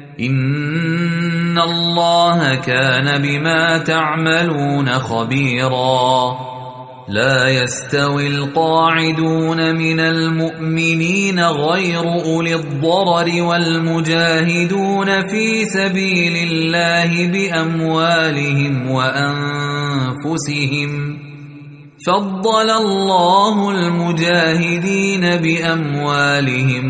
إن الله كان بما تعملون خبيرا. لا يستوي القاعدون من المؤمنين غير أولي الضرر والمجاهدون في سبيل الله بأموالهم وأنفسهم فضل الله المجاهدين بأموالهم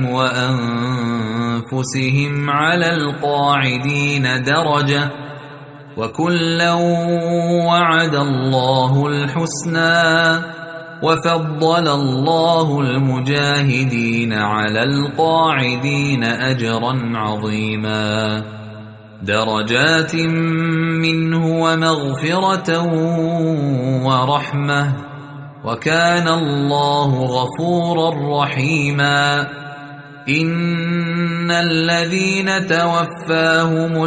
وأنفسهم على القاعدين درجة وكلا وعد الله الحسنى وفضل الله المجاهدين على القاعدين أجرا عظيما درجات منه ومغفرة ورحمة وكان الله غفورا رحيما. إن الذين توفاهم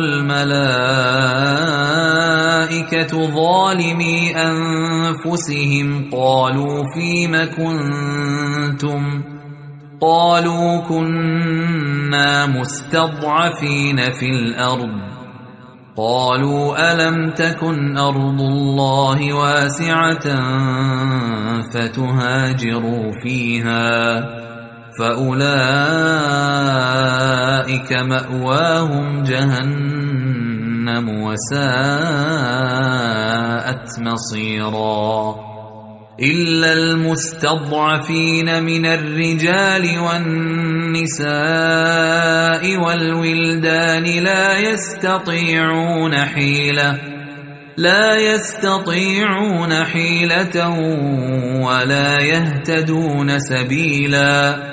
الملائكة ظالمي أنفسهم قالوا فيم كنتم قالوا كنا مستضعفين في الأرض قالوا ألم تكن أرض الله واسعة فتهاجروا فيها فأولئك مأواهم جهنم وساءت مصيرا. إلا المستضعفين من الرجال والنساء والولدان لا يستطيعون حيلة لا يستطيعون حيلة ولا يهتدون سبيلا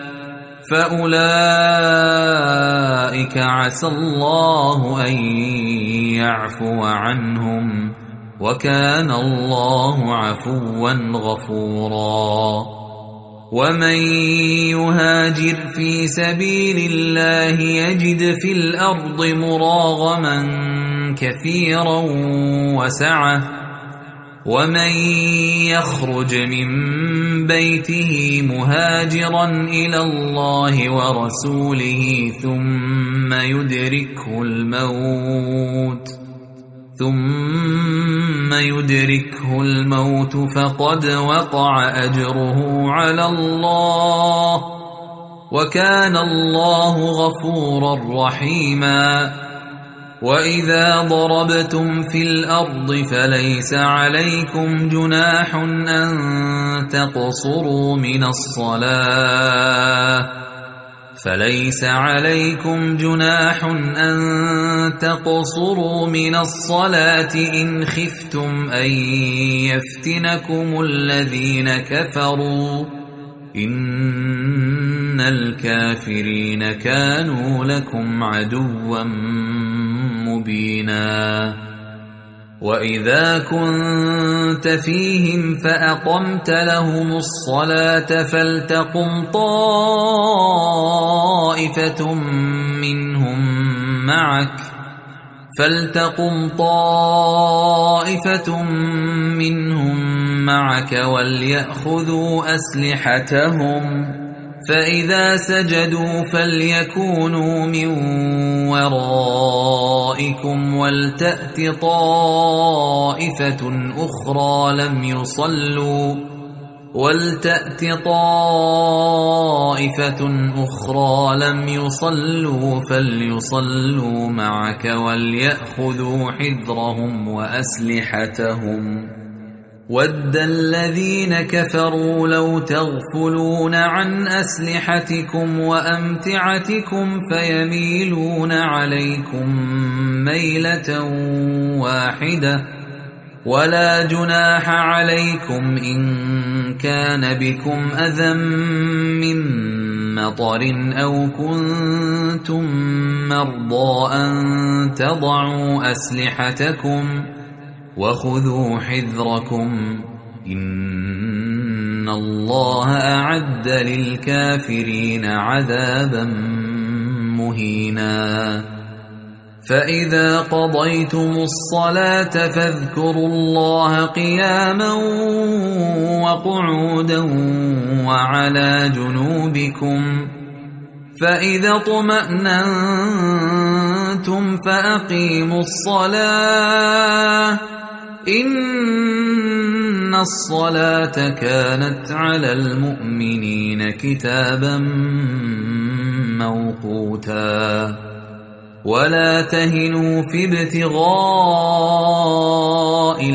فأولئك عسى الله أن يعفو عنهم وكان الله عفوا غفورا. ومن يهاجر في سبيل الله يجد في الأرض مراغما كثيرا وسعة ومن يخرج من بيته مهاجرا إلى الله ورسوله ثم يدركه الموت ثم يدركه الموت فقد وقع أجره على الله وكان الله غفورا رحيما. وإذا ضربتم في الأرض فليس عليكم جناح أن تقصروا من الصلاة فليس عليكم جناح أن تقصروا من الصلاة إن خفتم أن يفتنكم الذين كفروا إن الكافرين كانوا لكم عدوا مبينا. وإذا كنت فيهم فأقمت لهم الصلاة فلتقم طائفة منهم معك فلتقم طائفة منهم معك وليأخذوا أسلحتهم فإذا سجدوا فليكونوا من ورائكم ولتأت طائفة أخرى لم يصلوا ولتأت طائفة أخرى لم يصلوا فليصلوا معك وليأخذوا حذرهم وأسلحتهم ود الذين كفروا لو تغفلون عن أسلحتكم وأمتعتكم فيميلون عليكم ميلة واحدة ولا جناح عليكم إن كان بكم أذى من مطر أو كنتم مرضى أن تضعوا أسلحتكم وخذوا حذركم إن الله أعد للكافرين عذابا مهينا فإذا قضيتم الصلاة فاذكروا الله قياما وقعودا وعلى جنوبكم فإذا اطمأننتم فأقيموا الصلاة إن الصلاة كانت على المؤمنين كتابا موقوتا ولا تهنوا في ابتغاء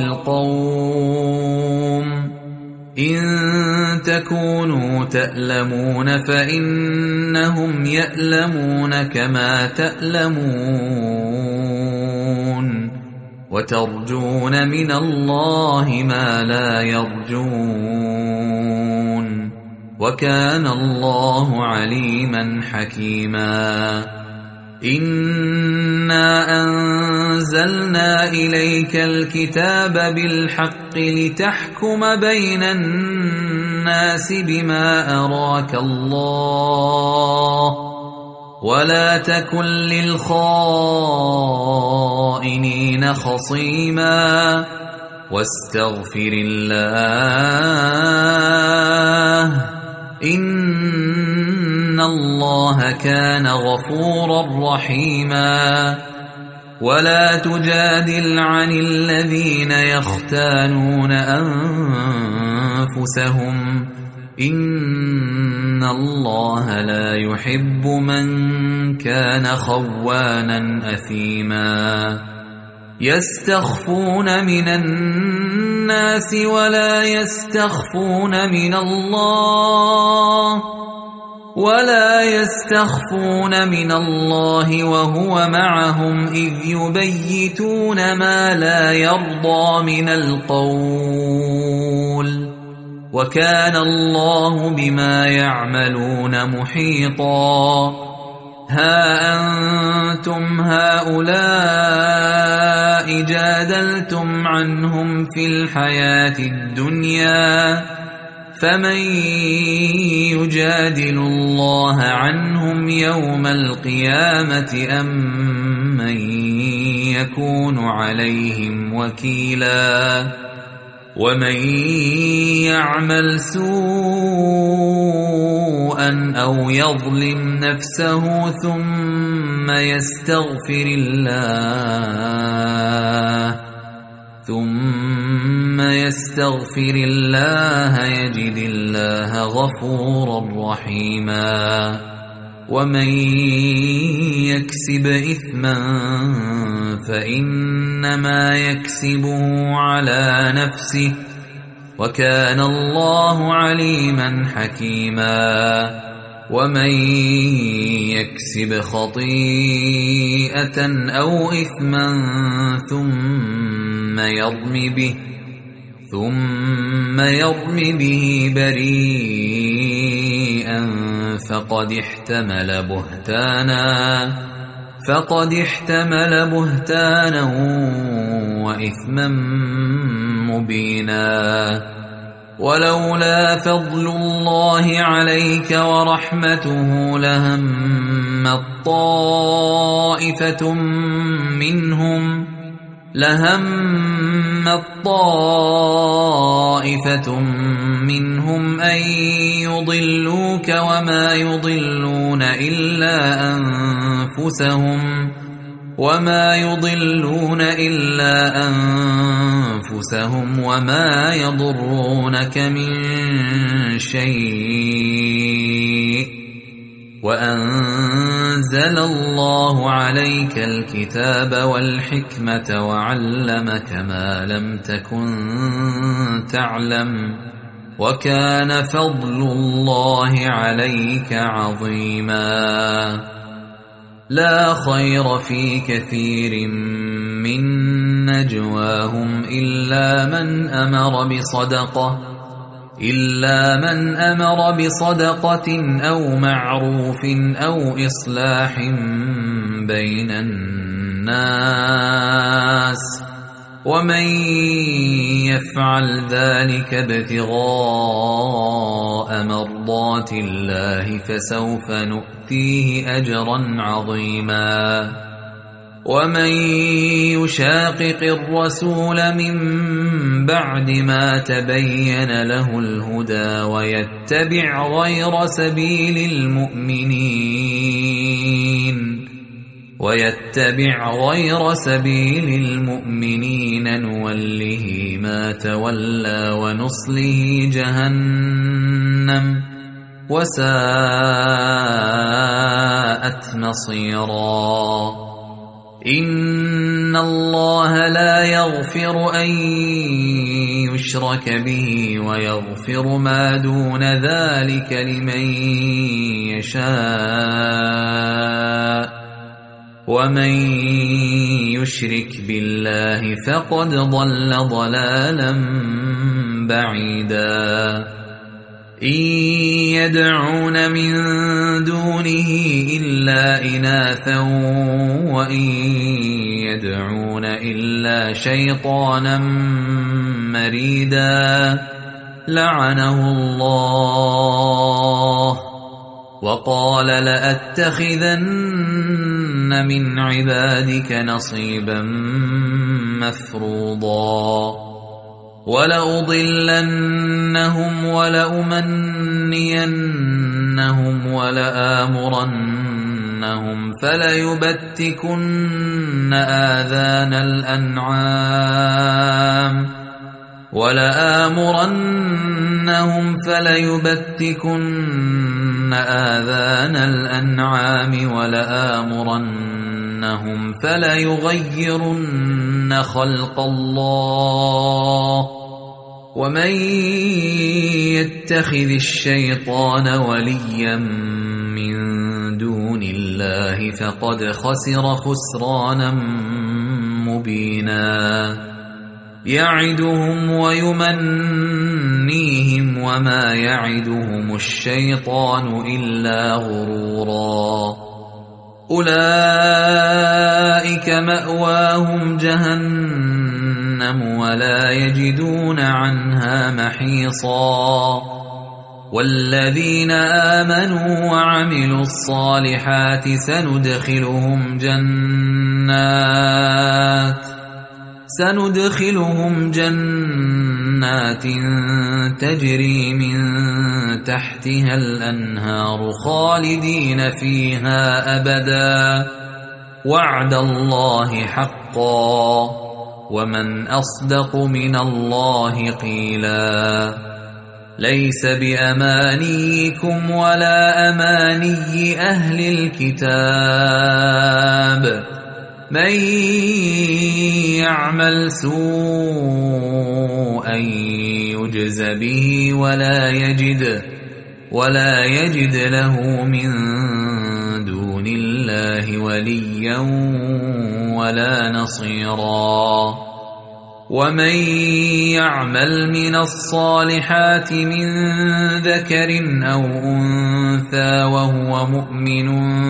القوم إن تكونوا تألمون فإنهم يألمون كما تألمون وترجون من الله ما لا يرجون وكان الله عليما حكيما إنا أنزلنا إليك الكتاب بالحق لتحكم بين الناس بما أراك الله ولا تكن للخائنين خصيما واستغفر الله إن الله كان غفورا رحيما ولا تجادل عن الذين يختانون أنفسهم إن الله لا يحب من كان خوانا أثيما يستخفون من الناس ولا يستخفون من الله ولا يستخفون من الله وهو معهم إذ يبيتون ما لا يرضى من القول وكان الله بما يعملون محيطا ها أنتم هؤلاء جادلتم عنهم في الحياة الدنيا فمن يجادل الله عنهم يوم القيامة أم من يكون عليهم وكيلا ومن يعمل سوءا أو يظلم نفسه ثم يستغفر الله ثم يستغفر الله يجد الله غفورا رحيما ومن يكسب إثما فإنما يكسبه على نفسه وكان الله عليما حكيما ومن يكسب خطيئة أو إثما ثم يرم به ثم يرم به بريئا فقد احتمل بهتانا فقد احتمل بهتانا وإثما مبينا ولولا فضل الله عليك ورحمته لهمت طائفة منهم لهمت طائفة منهم أن يضلوك وما يضلون إلا أنفسهم وما يضلون إلا أنفسهم وما يضرونك من شيء وأنزل الله عليك الكتاب والحكمة وعلمك ما لم تكن تعلم وكان فضل الله عليك عظيما لا خير في كثير من نجواهم إلا من أمر بصدقة إلا من أمر بصدقة أو معروف أو إصلاح بين الناس ومن يفعل ذلك ابتغاء مرضات الله فسوف نؤتيه أجرا عظيما ومن يشاقق الرسول من بعد ما تبين له الهدى ويتبع غير سبيل المؤمنين ويتبع غير سبيل المؤمنين نوله ما تولى ونصله جهنم وساءت مصيرا إن الله لا يغفر أن يشرك به ويغفر ما دون ذلك لمن يشاء ومن يشرك بالله فقد ضل ضلالا بعيدا إن يدعون من دونه إلا إناثا وإن يدعون إلا شيطانا مريدا لعنه الله وقال لأتخذن من عبادك نصيبا مفروضا ولأضلنهم ولأمنينهم ولآمرنهم فليبتكن آذان الأنعام ولآمرنهم فليبتكن آذان الأنعام ولآمرنهم فليغيرن خلق الله ومن يتخذ الشيطان وليا من دون الله فقد خسر خسرانا مبينا يعدهم ويمنيهم وما يعدهم الشيطان إلا غرورا أولئك مأواهم جهنم ولا يجدون عنها محيصا والذين آمنوا وعملوا الصالحات سندخلهم جنات سندخلهم جنات تجري من تحتها الأنهار خالدين فيها أبدا وعد الله حقا ومن أصدق من الله قيلا ليس بأمانيكم ولا أماني أهل الكتاب من يعمل سوءا يجز به ولا يجد ولا يجد له من دون الله وليا ولا نصيرا ومن يعمل من الصالحات من ذكر أو أنثى وهو مؤمن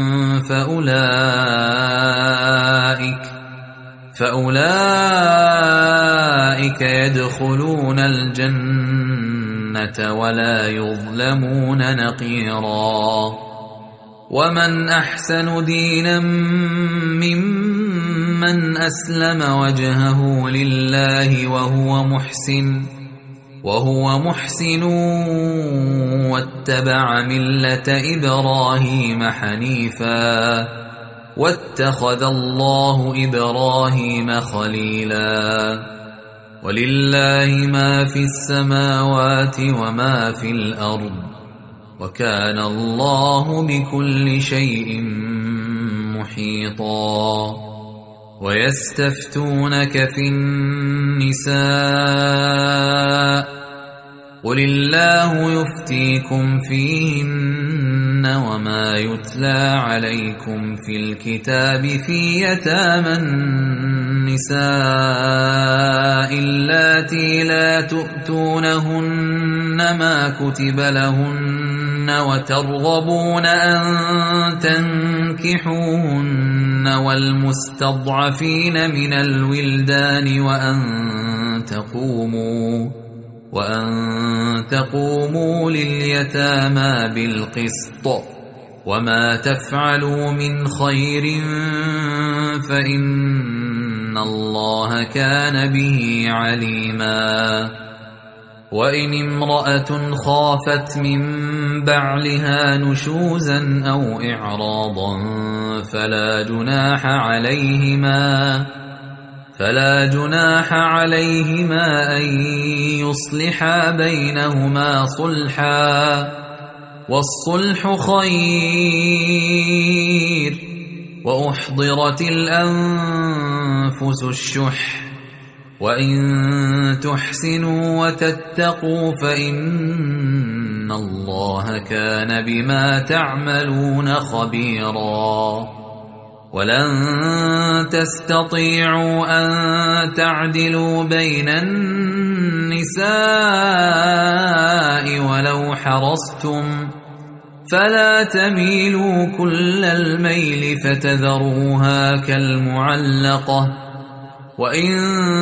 فأولئك فأولئك يدخلون الجنة ولا يظلمون نقيرا ومن أحسن دينا ممن أسلم وجهه لله وهو محسن وهو محسن واتبع ملة إبراهيم حنيفا واتخذ الله إبراهيم خليلا ولله ما في السماوات وما في الأرض وكان الله بكل شيء محيطا ويستفتونك في النساء قل الله يفتيكم فيهن وما يتلى عليكم في الكتاب في يتامى النساء اللاتي لا تؤتونهن ما كتب لهن وترغبون أن تنكحوهن والمستضعفين من الولدان وأن تقوموا وأن تقوموا لليتامى بالقسط وما تفعلوا من خير فإن الله كان به عليما وإن امرأة خافت من بعلها نشوزا أو إعراضا فلا جناح عليهما فلا جناح عليهما أن يصلحا بينهما صلحا والصلح خير وأحضرت الأنفس الشح وإن تحسنوا وتتقوا فإن الله كان بما تعملون خبيرا ولن تستطيعوا أن تعدلوا بين النساء ولو حرصتم فلا تميلوا كل الميل فتذروها كالمعلقة وإن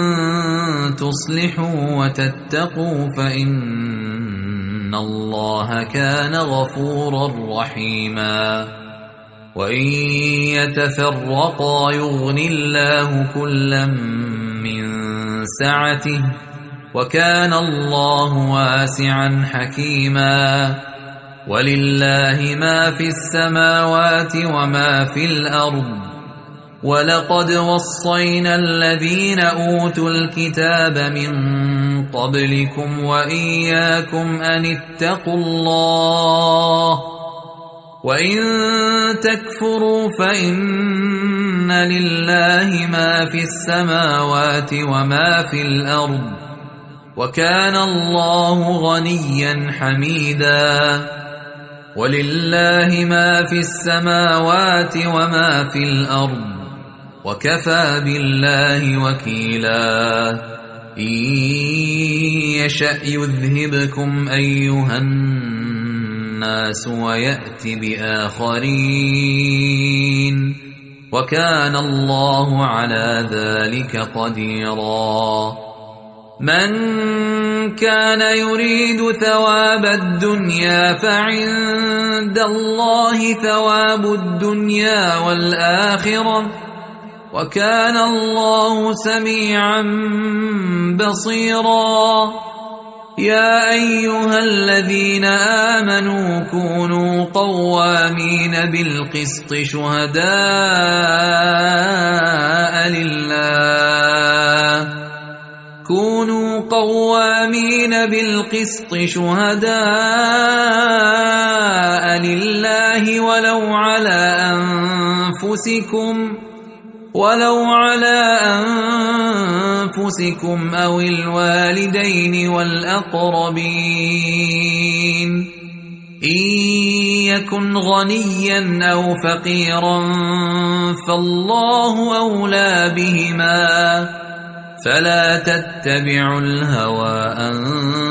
تصلحوا وتتقوا فإن الله كان غفورا رحيما وإن يتفرقا يغن الله كلا من سعته وكان الله واسعا حكيما ولله ما في السماوات وما في الأرض ولقد وصينا الذين أوتوا الكتاب من قبلكم وإياكم أن اتقوا الله وإن تكفروا فإن لله ما في السماوات وما في الأرض وكان الله غنيا حميدا ولله ما في السماوات وما في الأرض وكفى بالله وكيلا إن يشأ يذهبكم أيها الناس ويأت بآخرين وكان الله على ذلك قديرا من كان يريد ثواب الدنيا فعند الله ثواب الدنيا والآخرة وكان الله سميعا بصيرا يا أيها الذين آمنوا كونوا قوامين بالقسط شهداء لله كونوا قوامين بالقسط شهداء لله ولو على أنفسكم ولو على أنفسكم أو الوالدين والأقربين إن يكن غنيا أو فقيرا فالله أولى بهما فلا تتبعوا الهوى أن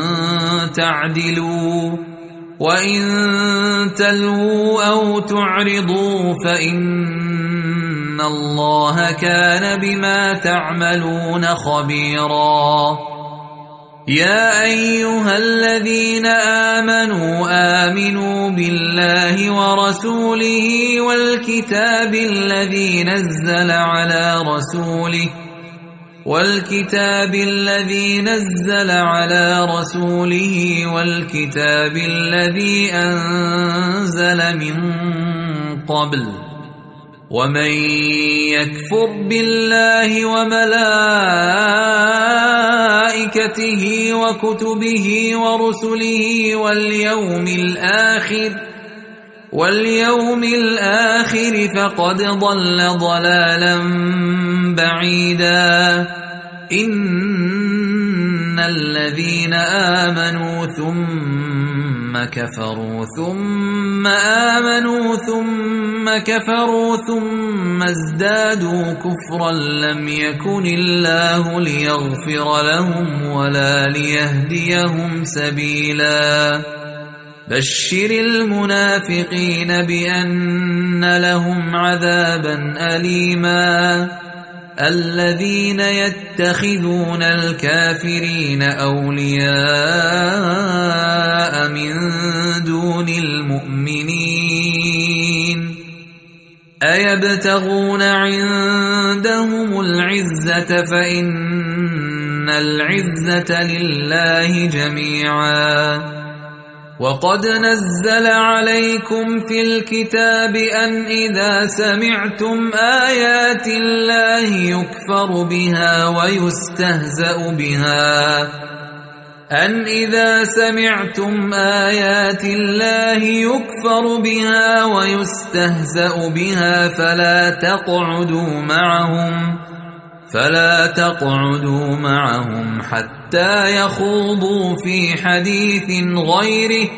تعدلوا وإن تلووا أو تعرضوا فإن الله كان بما تعملون خبيرا يا أيها الذين آمنوا آمنوا بالله ورسوله والكتاب الذي نزل على رسوله والكتاب الذي نزل على رسوله والكتاب الذي أنزل من قبل ومن يكفر بالله وملائكته وكتبه ورسله واليوم الآخر واليوم الآخر فقد ضل ضلالا بعيدا إن الذين آمنوا ثم كفروا ثم آمنوا ثم كفروا ثم ازدادوا كفرا لم يكن الله ليغفر لهم ولا ليهديهم سبيلا بشر المنافقين بأن لهم عذابا أليما الذين يتخذون الكافرين أولياء من دون المؤمنين أيبتغون عندهم العزة فإن العزة لله جميعا وقد نزل عليكم في الكتاب أن إذا سمعتم آيات الله يكفر بها ويستهزأ بها أن إذا سمعتم آيات الله يكفر بها ويستهزأ بها فلا تقعدوا معهم فلا تقعدوا معهم حتى يخوضوا في حديث غيره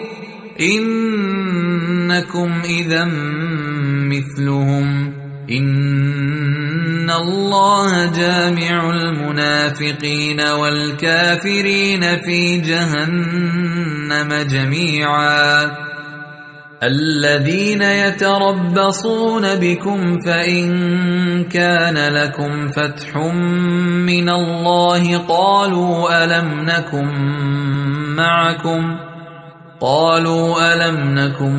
إنكم إذا مثلهم إن الله جامع المنافقين والكافرين في جهنم جميعا الذين يتربصون بكم فإن كان لكم فتح من الله قالوا ألم نكن معكم قالوا ألم نكن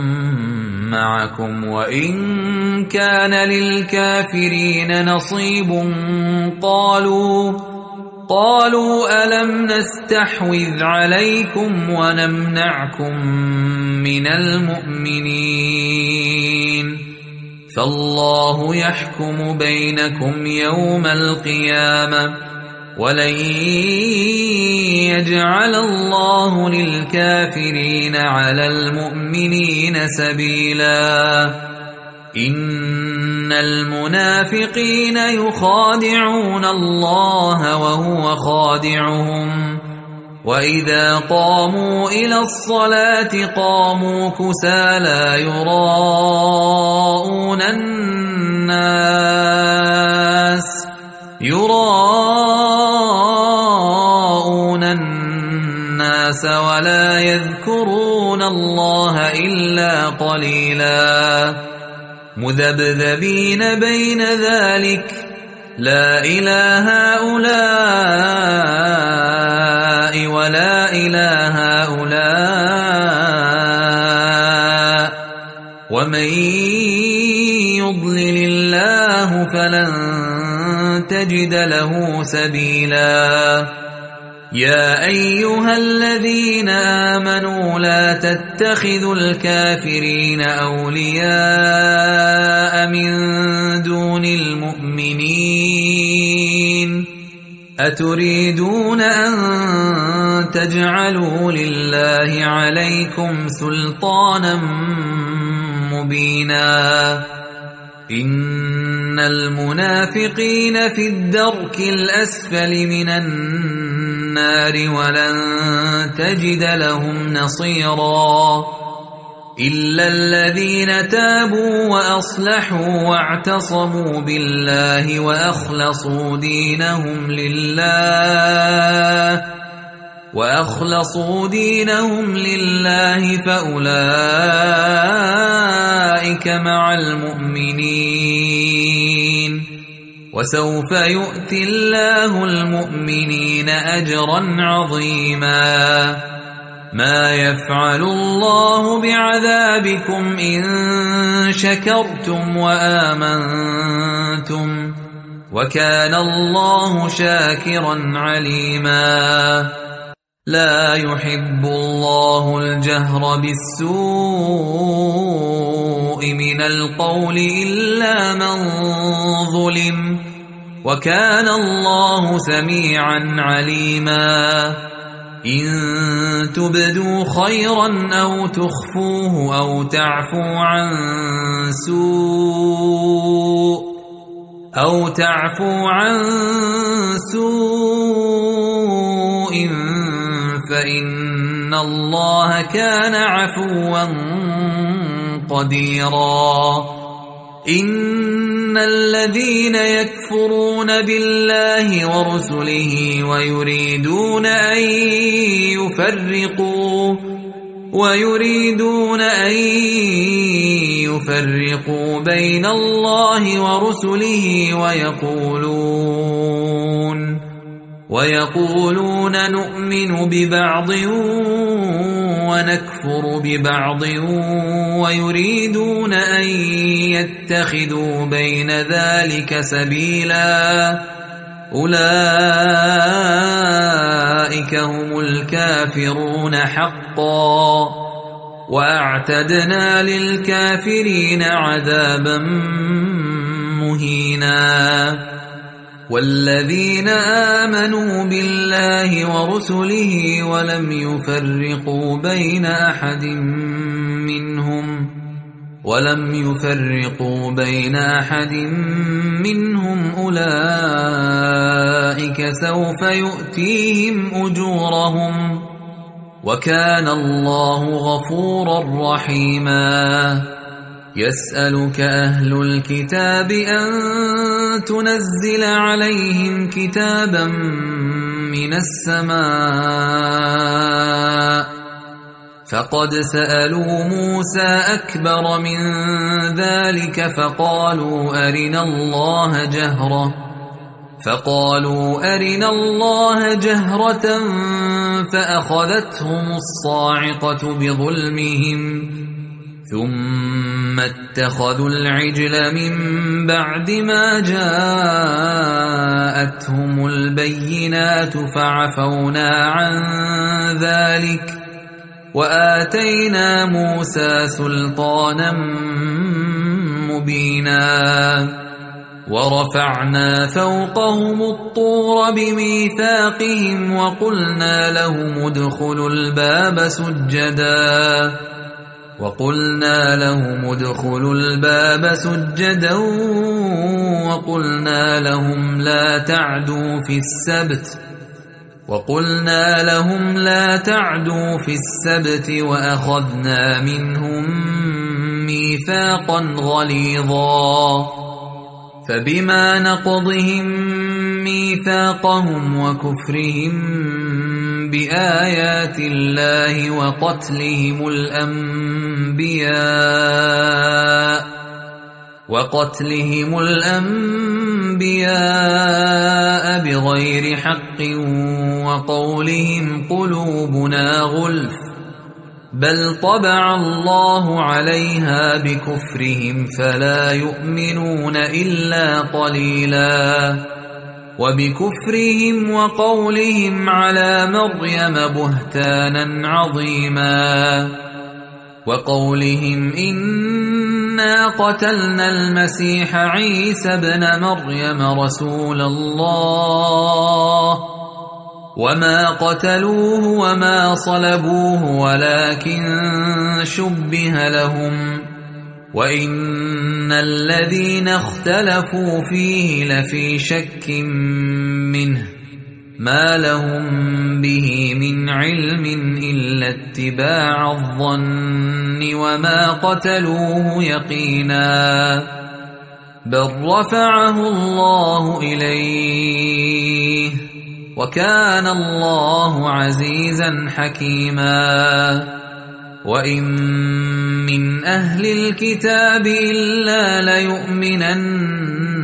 معكم وإن كان للكافرين نصيب قالوا قالوا ألم نستحوذ عليكم ونمنعكم من المؤمنين فالله يحكم بينكم يوم القيامة ولن يجعل الله للكافرين على المؤمنين سبيلا إن المنافقين يخادعون الله وهو خادعهم وإذا قاموا إلى الصلاة قاموا كسالى يراءون الناس يراءون الناس ولا يذكرون الله إلا قليلا مذبذبين بين ذلك لا إله هؤلاء ولا إله هؤلاء ومن يضلل الله فلن تجد له سبيلا يا أيها الذين آمنوا لا تتخذوا الكافرين أولياء من دون المؤمنين أتريدون أن تجعلوا لله عليكم سلطانا مبينا إن المنافقين في الدرك الأسفل من النار ولن تجد لهم نصيرا إلا الذين تابوا وأصلحوا واعتصموا بالله وأخلصوا دينهم لله وأخلصوا دينهم لله فأولئك مع المؤمنين وسوف يؤتي الله المؤمنين أجرا عظيما ما يفعل الله بعذابكم إن شكرتم وآمنتم وكان الله شاكرا عليما لا يحب الله الجهر بالسوء من القول إلا من ظلم وكان الله سميعا عليما إن تبدوا خيرا أو تخفوه أو تعفو عن سوء أو تعفو عن سوء فإن الله كان عفوا قديرا إن الذين يكفرون بالله ورسله ويريدون أن يفرقوا ويريدون أن يفرقوا بين الله ورسله ويقولون ويقولون نؤمن ببعض ونكفر ببعض ويريدون أن يتخذوا بين ذلك سبيلا أولئك هم الكافرون حقا وأعتدنا للكافرين عذابا مهينا والذين آمنوا بالله ورسله ولم يفرقوا بين أحد منهم ولم يفرقوا بين أحد منهم أولئك سوف يؤتيهم أجورهم وكان الله غفورا رحيما يسألك أهل الكتاب أن تنزل عليهم كتابا من السماء فقد سألوا موسى أكبر من ذلك فقالوا أرنا الله جهرة فقالوا أرنا الله جهرة فأخذتهم الصاعقة بظلمهم ثم اتخذوا العجل من بعد ما جاءتهم البينات فعفونا عن ذلك وآتينا موسى سلطانا مبينا ورفعنا فوقهم الطور بميثاقهم وقلنا لهم ادخلوا الباب سجدا وقلنا لهم ادخلوا الباب سجدا وقلنا لهم لا تعدوا في السبت وقلنا لهم لا تعدوا في السبت وأخذنا منهم ميثاقا غليظا فبما نقضهم ميثاقهم وكفرهم بآيات الله وقتلهم الأنبياء وقتلهم الأنبياء بغير حق وقولهم قلوبنا غلف بل طبع الله عليها بكفرهم فلا يؤمنون إلا قليلا وبكفرهم وقولهم على مريم بهتانا عظيما وقولهم إنا قتلنا المسيح عيسى ابن مريم رسول الله وما قتلوه وما صلبوه ولكن شبه لهم وإن الذين اختلفوا فيه لفي شك منه ما لهم به من علم إلا اتباع الظن وما قتلوه يقينا بل رفعه الله إليه وكان الله عزيزا حكيما وإن من أهل الكتاب إلا ليؤمنن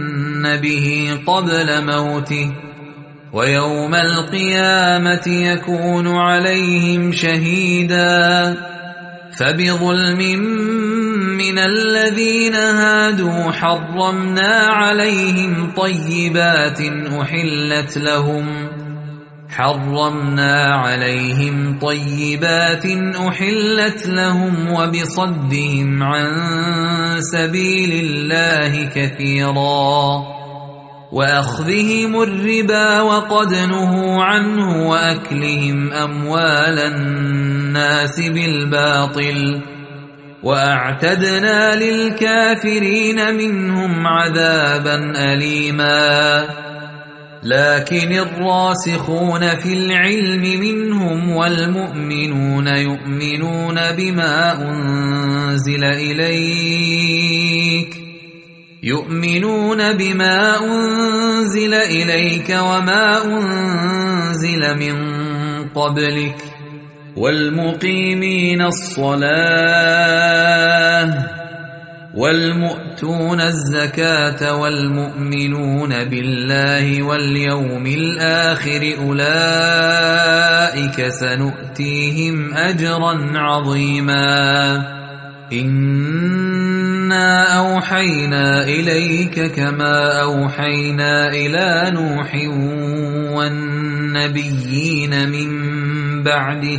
به قبل موته ويوم القيامة يكون عليهم شهيدا. فبظلم من الذين هادوا حرمنا عليهم طيبات أحلت لهم حرمنا عليهم طيبات أحلت لهم وبصدهم عن سبيل الله كثيرا وأخذهم الربا وقد نهوا عنه وأكلهم أموال الناس بالباطل وأعتدنا للكافرين منهم عذابا أليما. لكن الراسخون في العلم منهم والمؤمنون يؤمنون بما أنزل إليك يؤمنون بما أنزل إليك وما أنزل من قبلك والمقيمين الصلاة والمؤتون الزكاة والمؤمنون بالله واليوم الآخر أولئك سنؤتيهم أجرا عظيما. إنا أوحينا إليك كما أوحينا إلى نوح والنبيين من بعده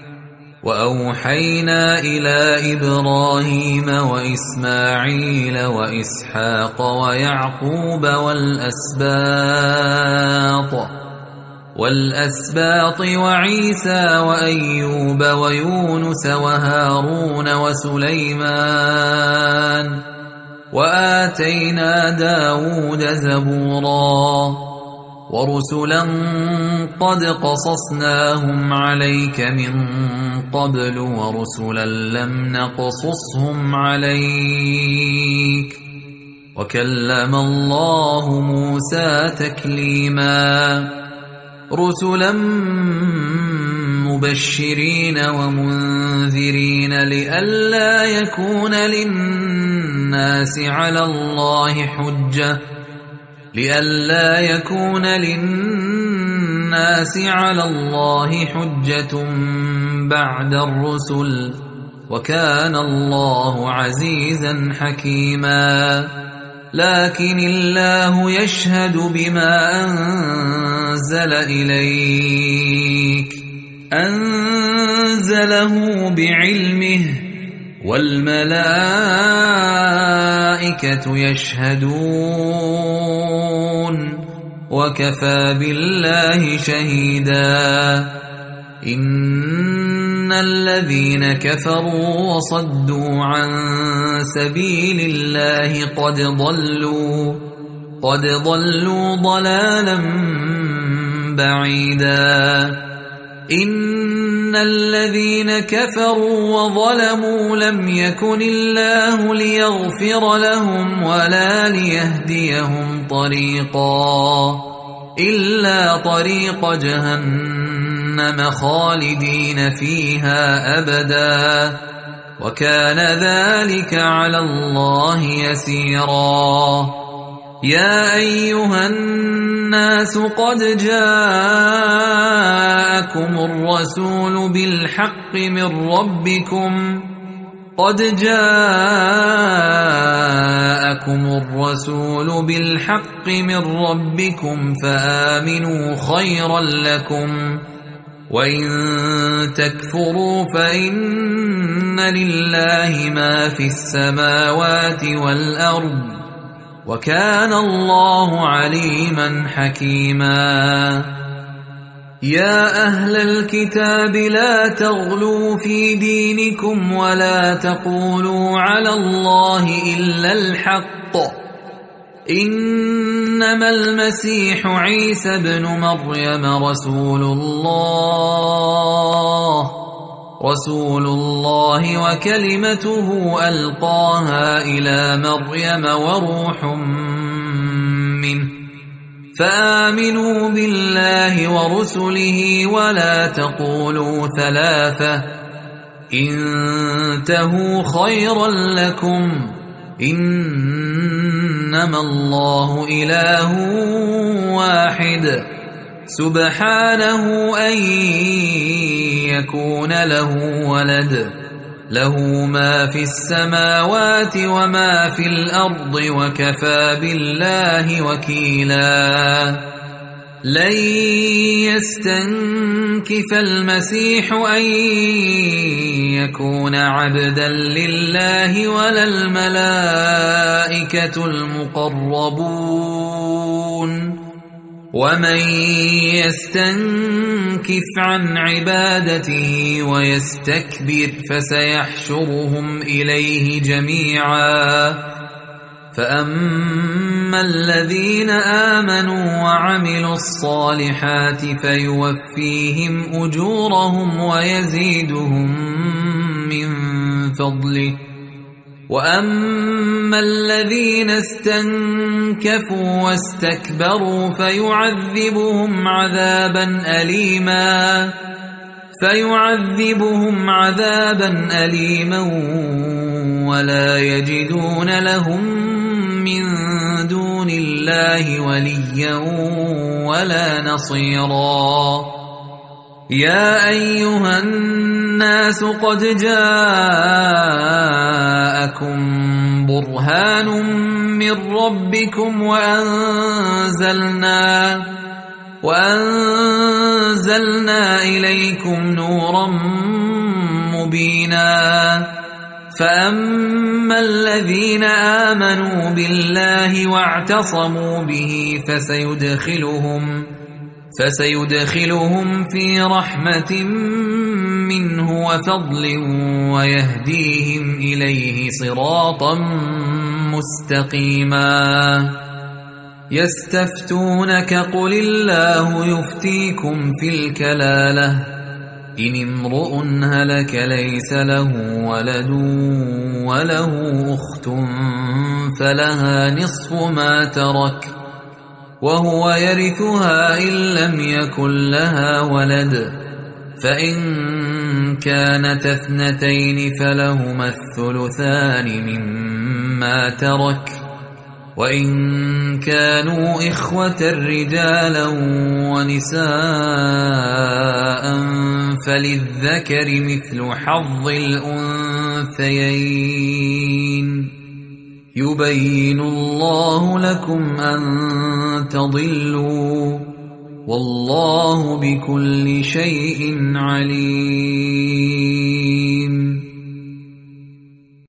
وأوحينا إلى إبراهيم وإسماعيل وإسحاق ويعقوب والأسباط والأسباط وعيسى وأيوب ويونس وهارون وسليمان وآتينا داود زبورا ورسلا قد قصصناهم عليك من قبل ورسلا لم نقصصهم عليك وكلم الله موسى تكليما. رسلا مبشرين ومنذرين لئلا يكون للناس على الله حجة لئلا يكون للناس على الله حجة بعد الرسل وكان الله عزيزا حكيما. لكن الله يشهد بما أنزل إليك أنزله بعلمه والملائكة يشهدون وكفى بالله شهيدا. إن الذين كفروا وصدوا عن سبيل الله قد ضلوا قد ضلوا ضلالا بعيدا. إن الذين كفروا وظلموا لم يكن الله ليغفر لهم ولا ليهديهم طريقا إلا طريق جهنم خالدين فيها أبدا وكان ذلك على الله يسيرا. يا أيها الناس قد جاءكم الرسول بالحق من ربكم قد جاءكم الرسول بالحق من ربكم فآمنوا خيرا لكم وإن تكفروا فإن لله ما في السماوات والأرض وكان الله عليما حكيما. يا أهل الكتاب لا تغلوا في دينكم ولا تقولوا على الله إلا الحق إنما المسيح عيسى ابن مريم رسول الله رسول الله وكلمته ألقاها إلى مريم وروح منه فآمنوا بالله ورسله ولا تقولوا ثلاثة انتهوا خيرا لكم إن إنما الله إله واحد سبحانه أن يكون له ولد له ما في السماوات وما في الأرض وكفى بالله وكيلا لن يستنكف المسيح أن يكون عبدا لله ولا الملائكة المقربون ومن يستنكف عن عبادته ويستكبر فسيحشرهم إليه جميعا فأما الذين آمنوا وعملوا الصالحات فيوفيهم أجورهم ويزيدهم من فضله وأما الذين استنكفوا واستكبروا فيعذبهم عذابا أليما فيعذبهم عذابا أليما ولا يجدون لهم من دون الله وليا ولا نصيرا يا أيها الناس قد جاءكم برهان من ربكم وأنزلنا وأنزلنا إليكم نورا مبينا فأما الذين آمنوا بالله واعتصموا به فسيدخلهم فسيدخلهم في رحمة منه وفضل ويهديهم إليه صراطا مستقيما يستفتونك قل الله يفتيكم في الكلالة إن امرؤ هلك ليس له ولد وله أخت فلها نصف ما ترك وهو يرثها إن لم يكن لها ولد فإن كانت اثنتين فلهما الثلثان مما ترك وإن كانوا إخوة رجالا ونساء فللذكر مثل حظ الأنثيين يبين الله لكم أن تضلوا والله بكل شيء عليم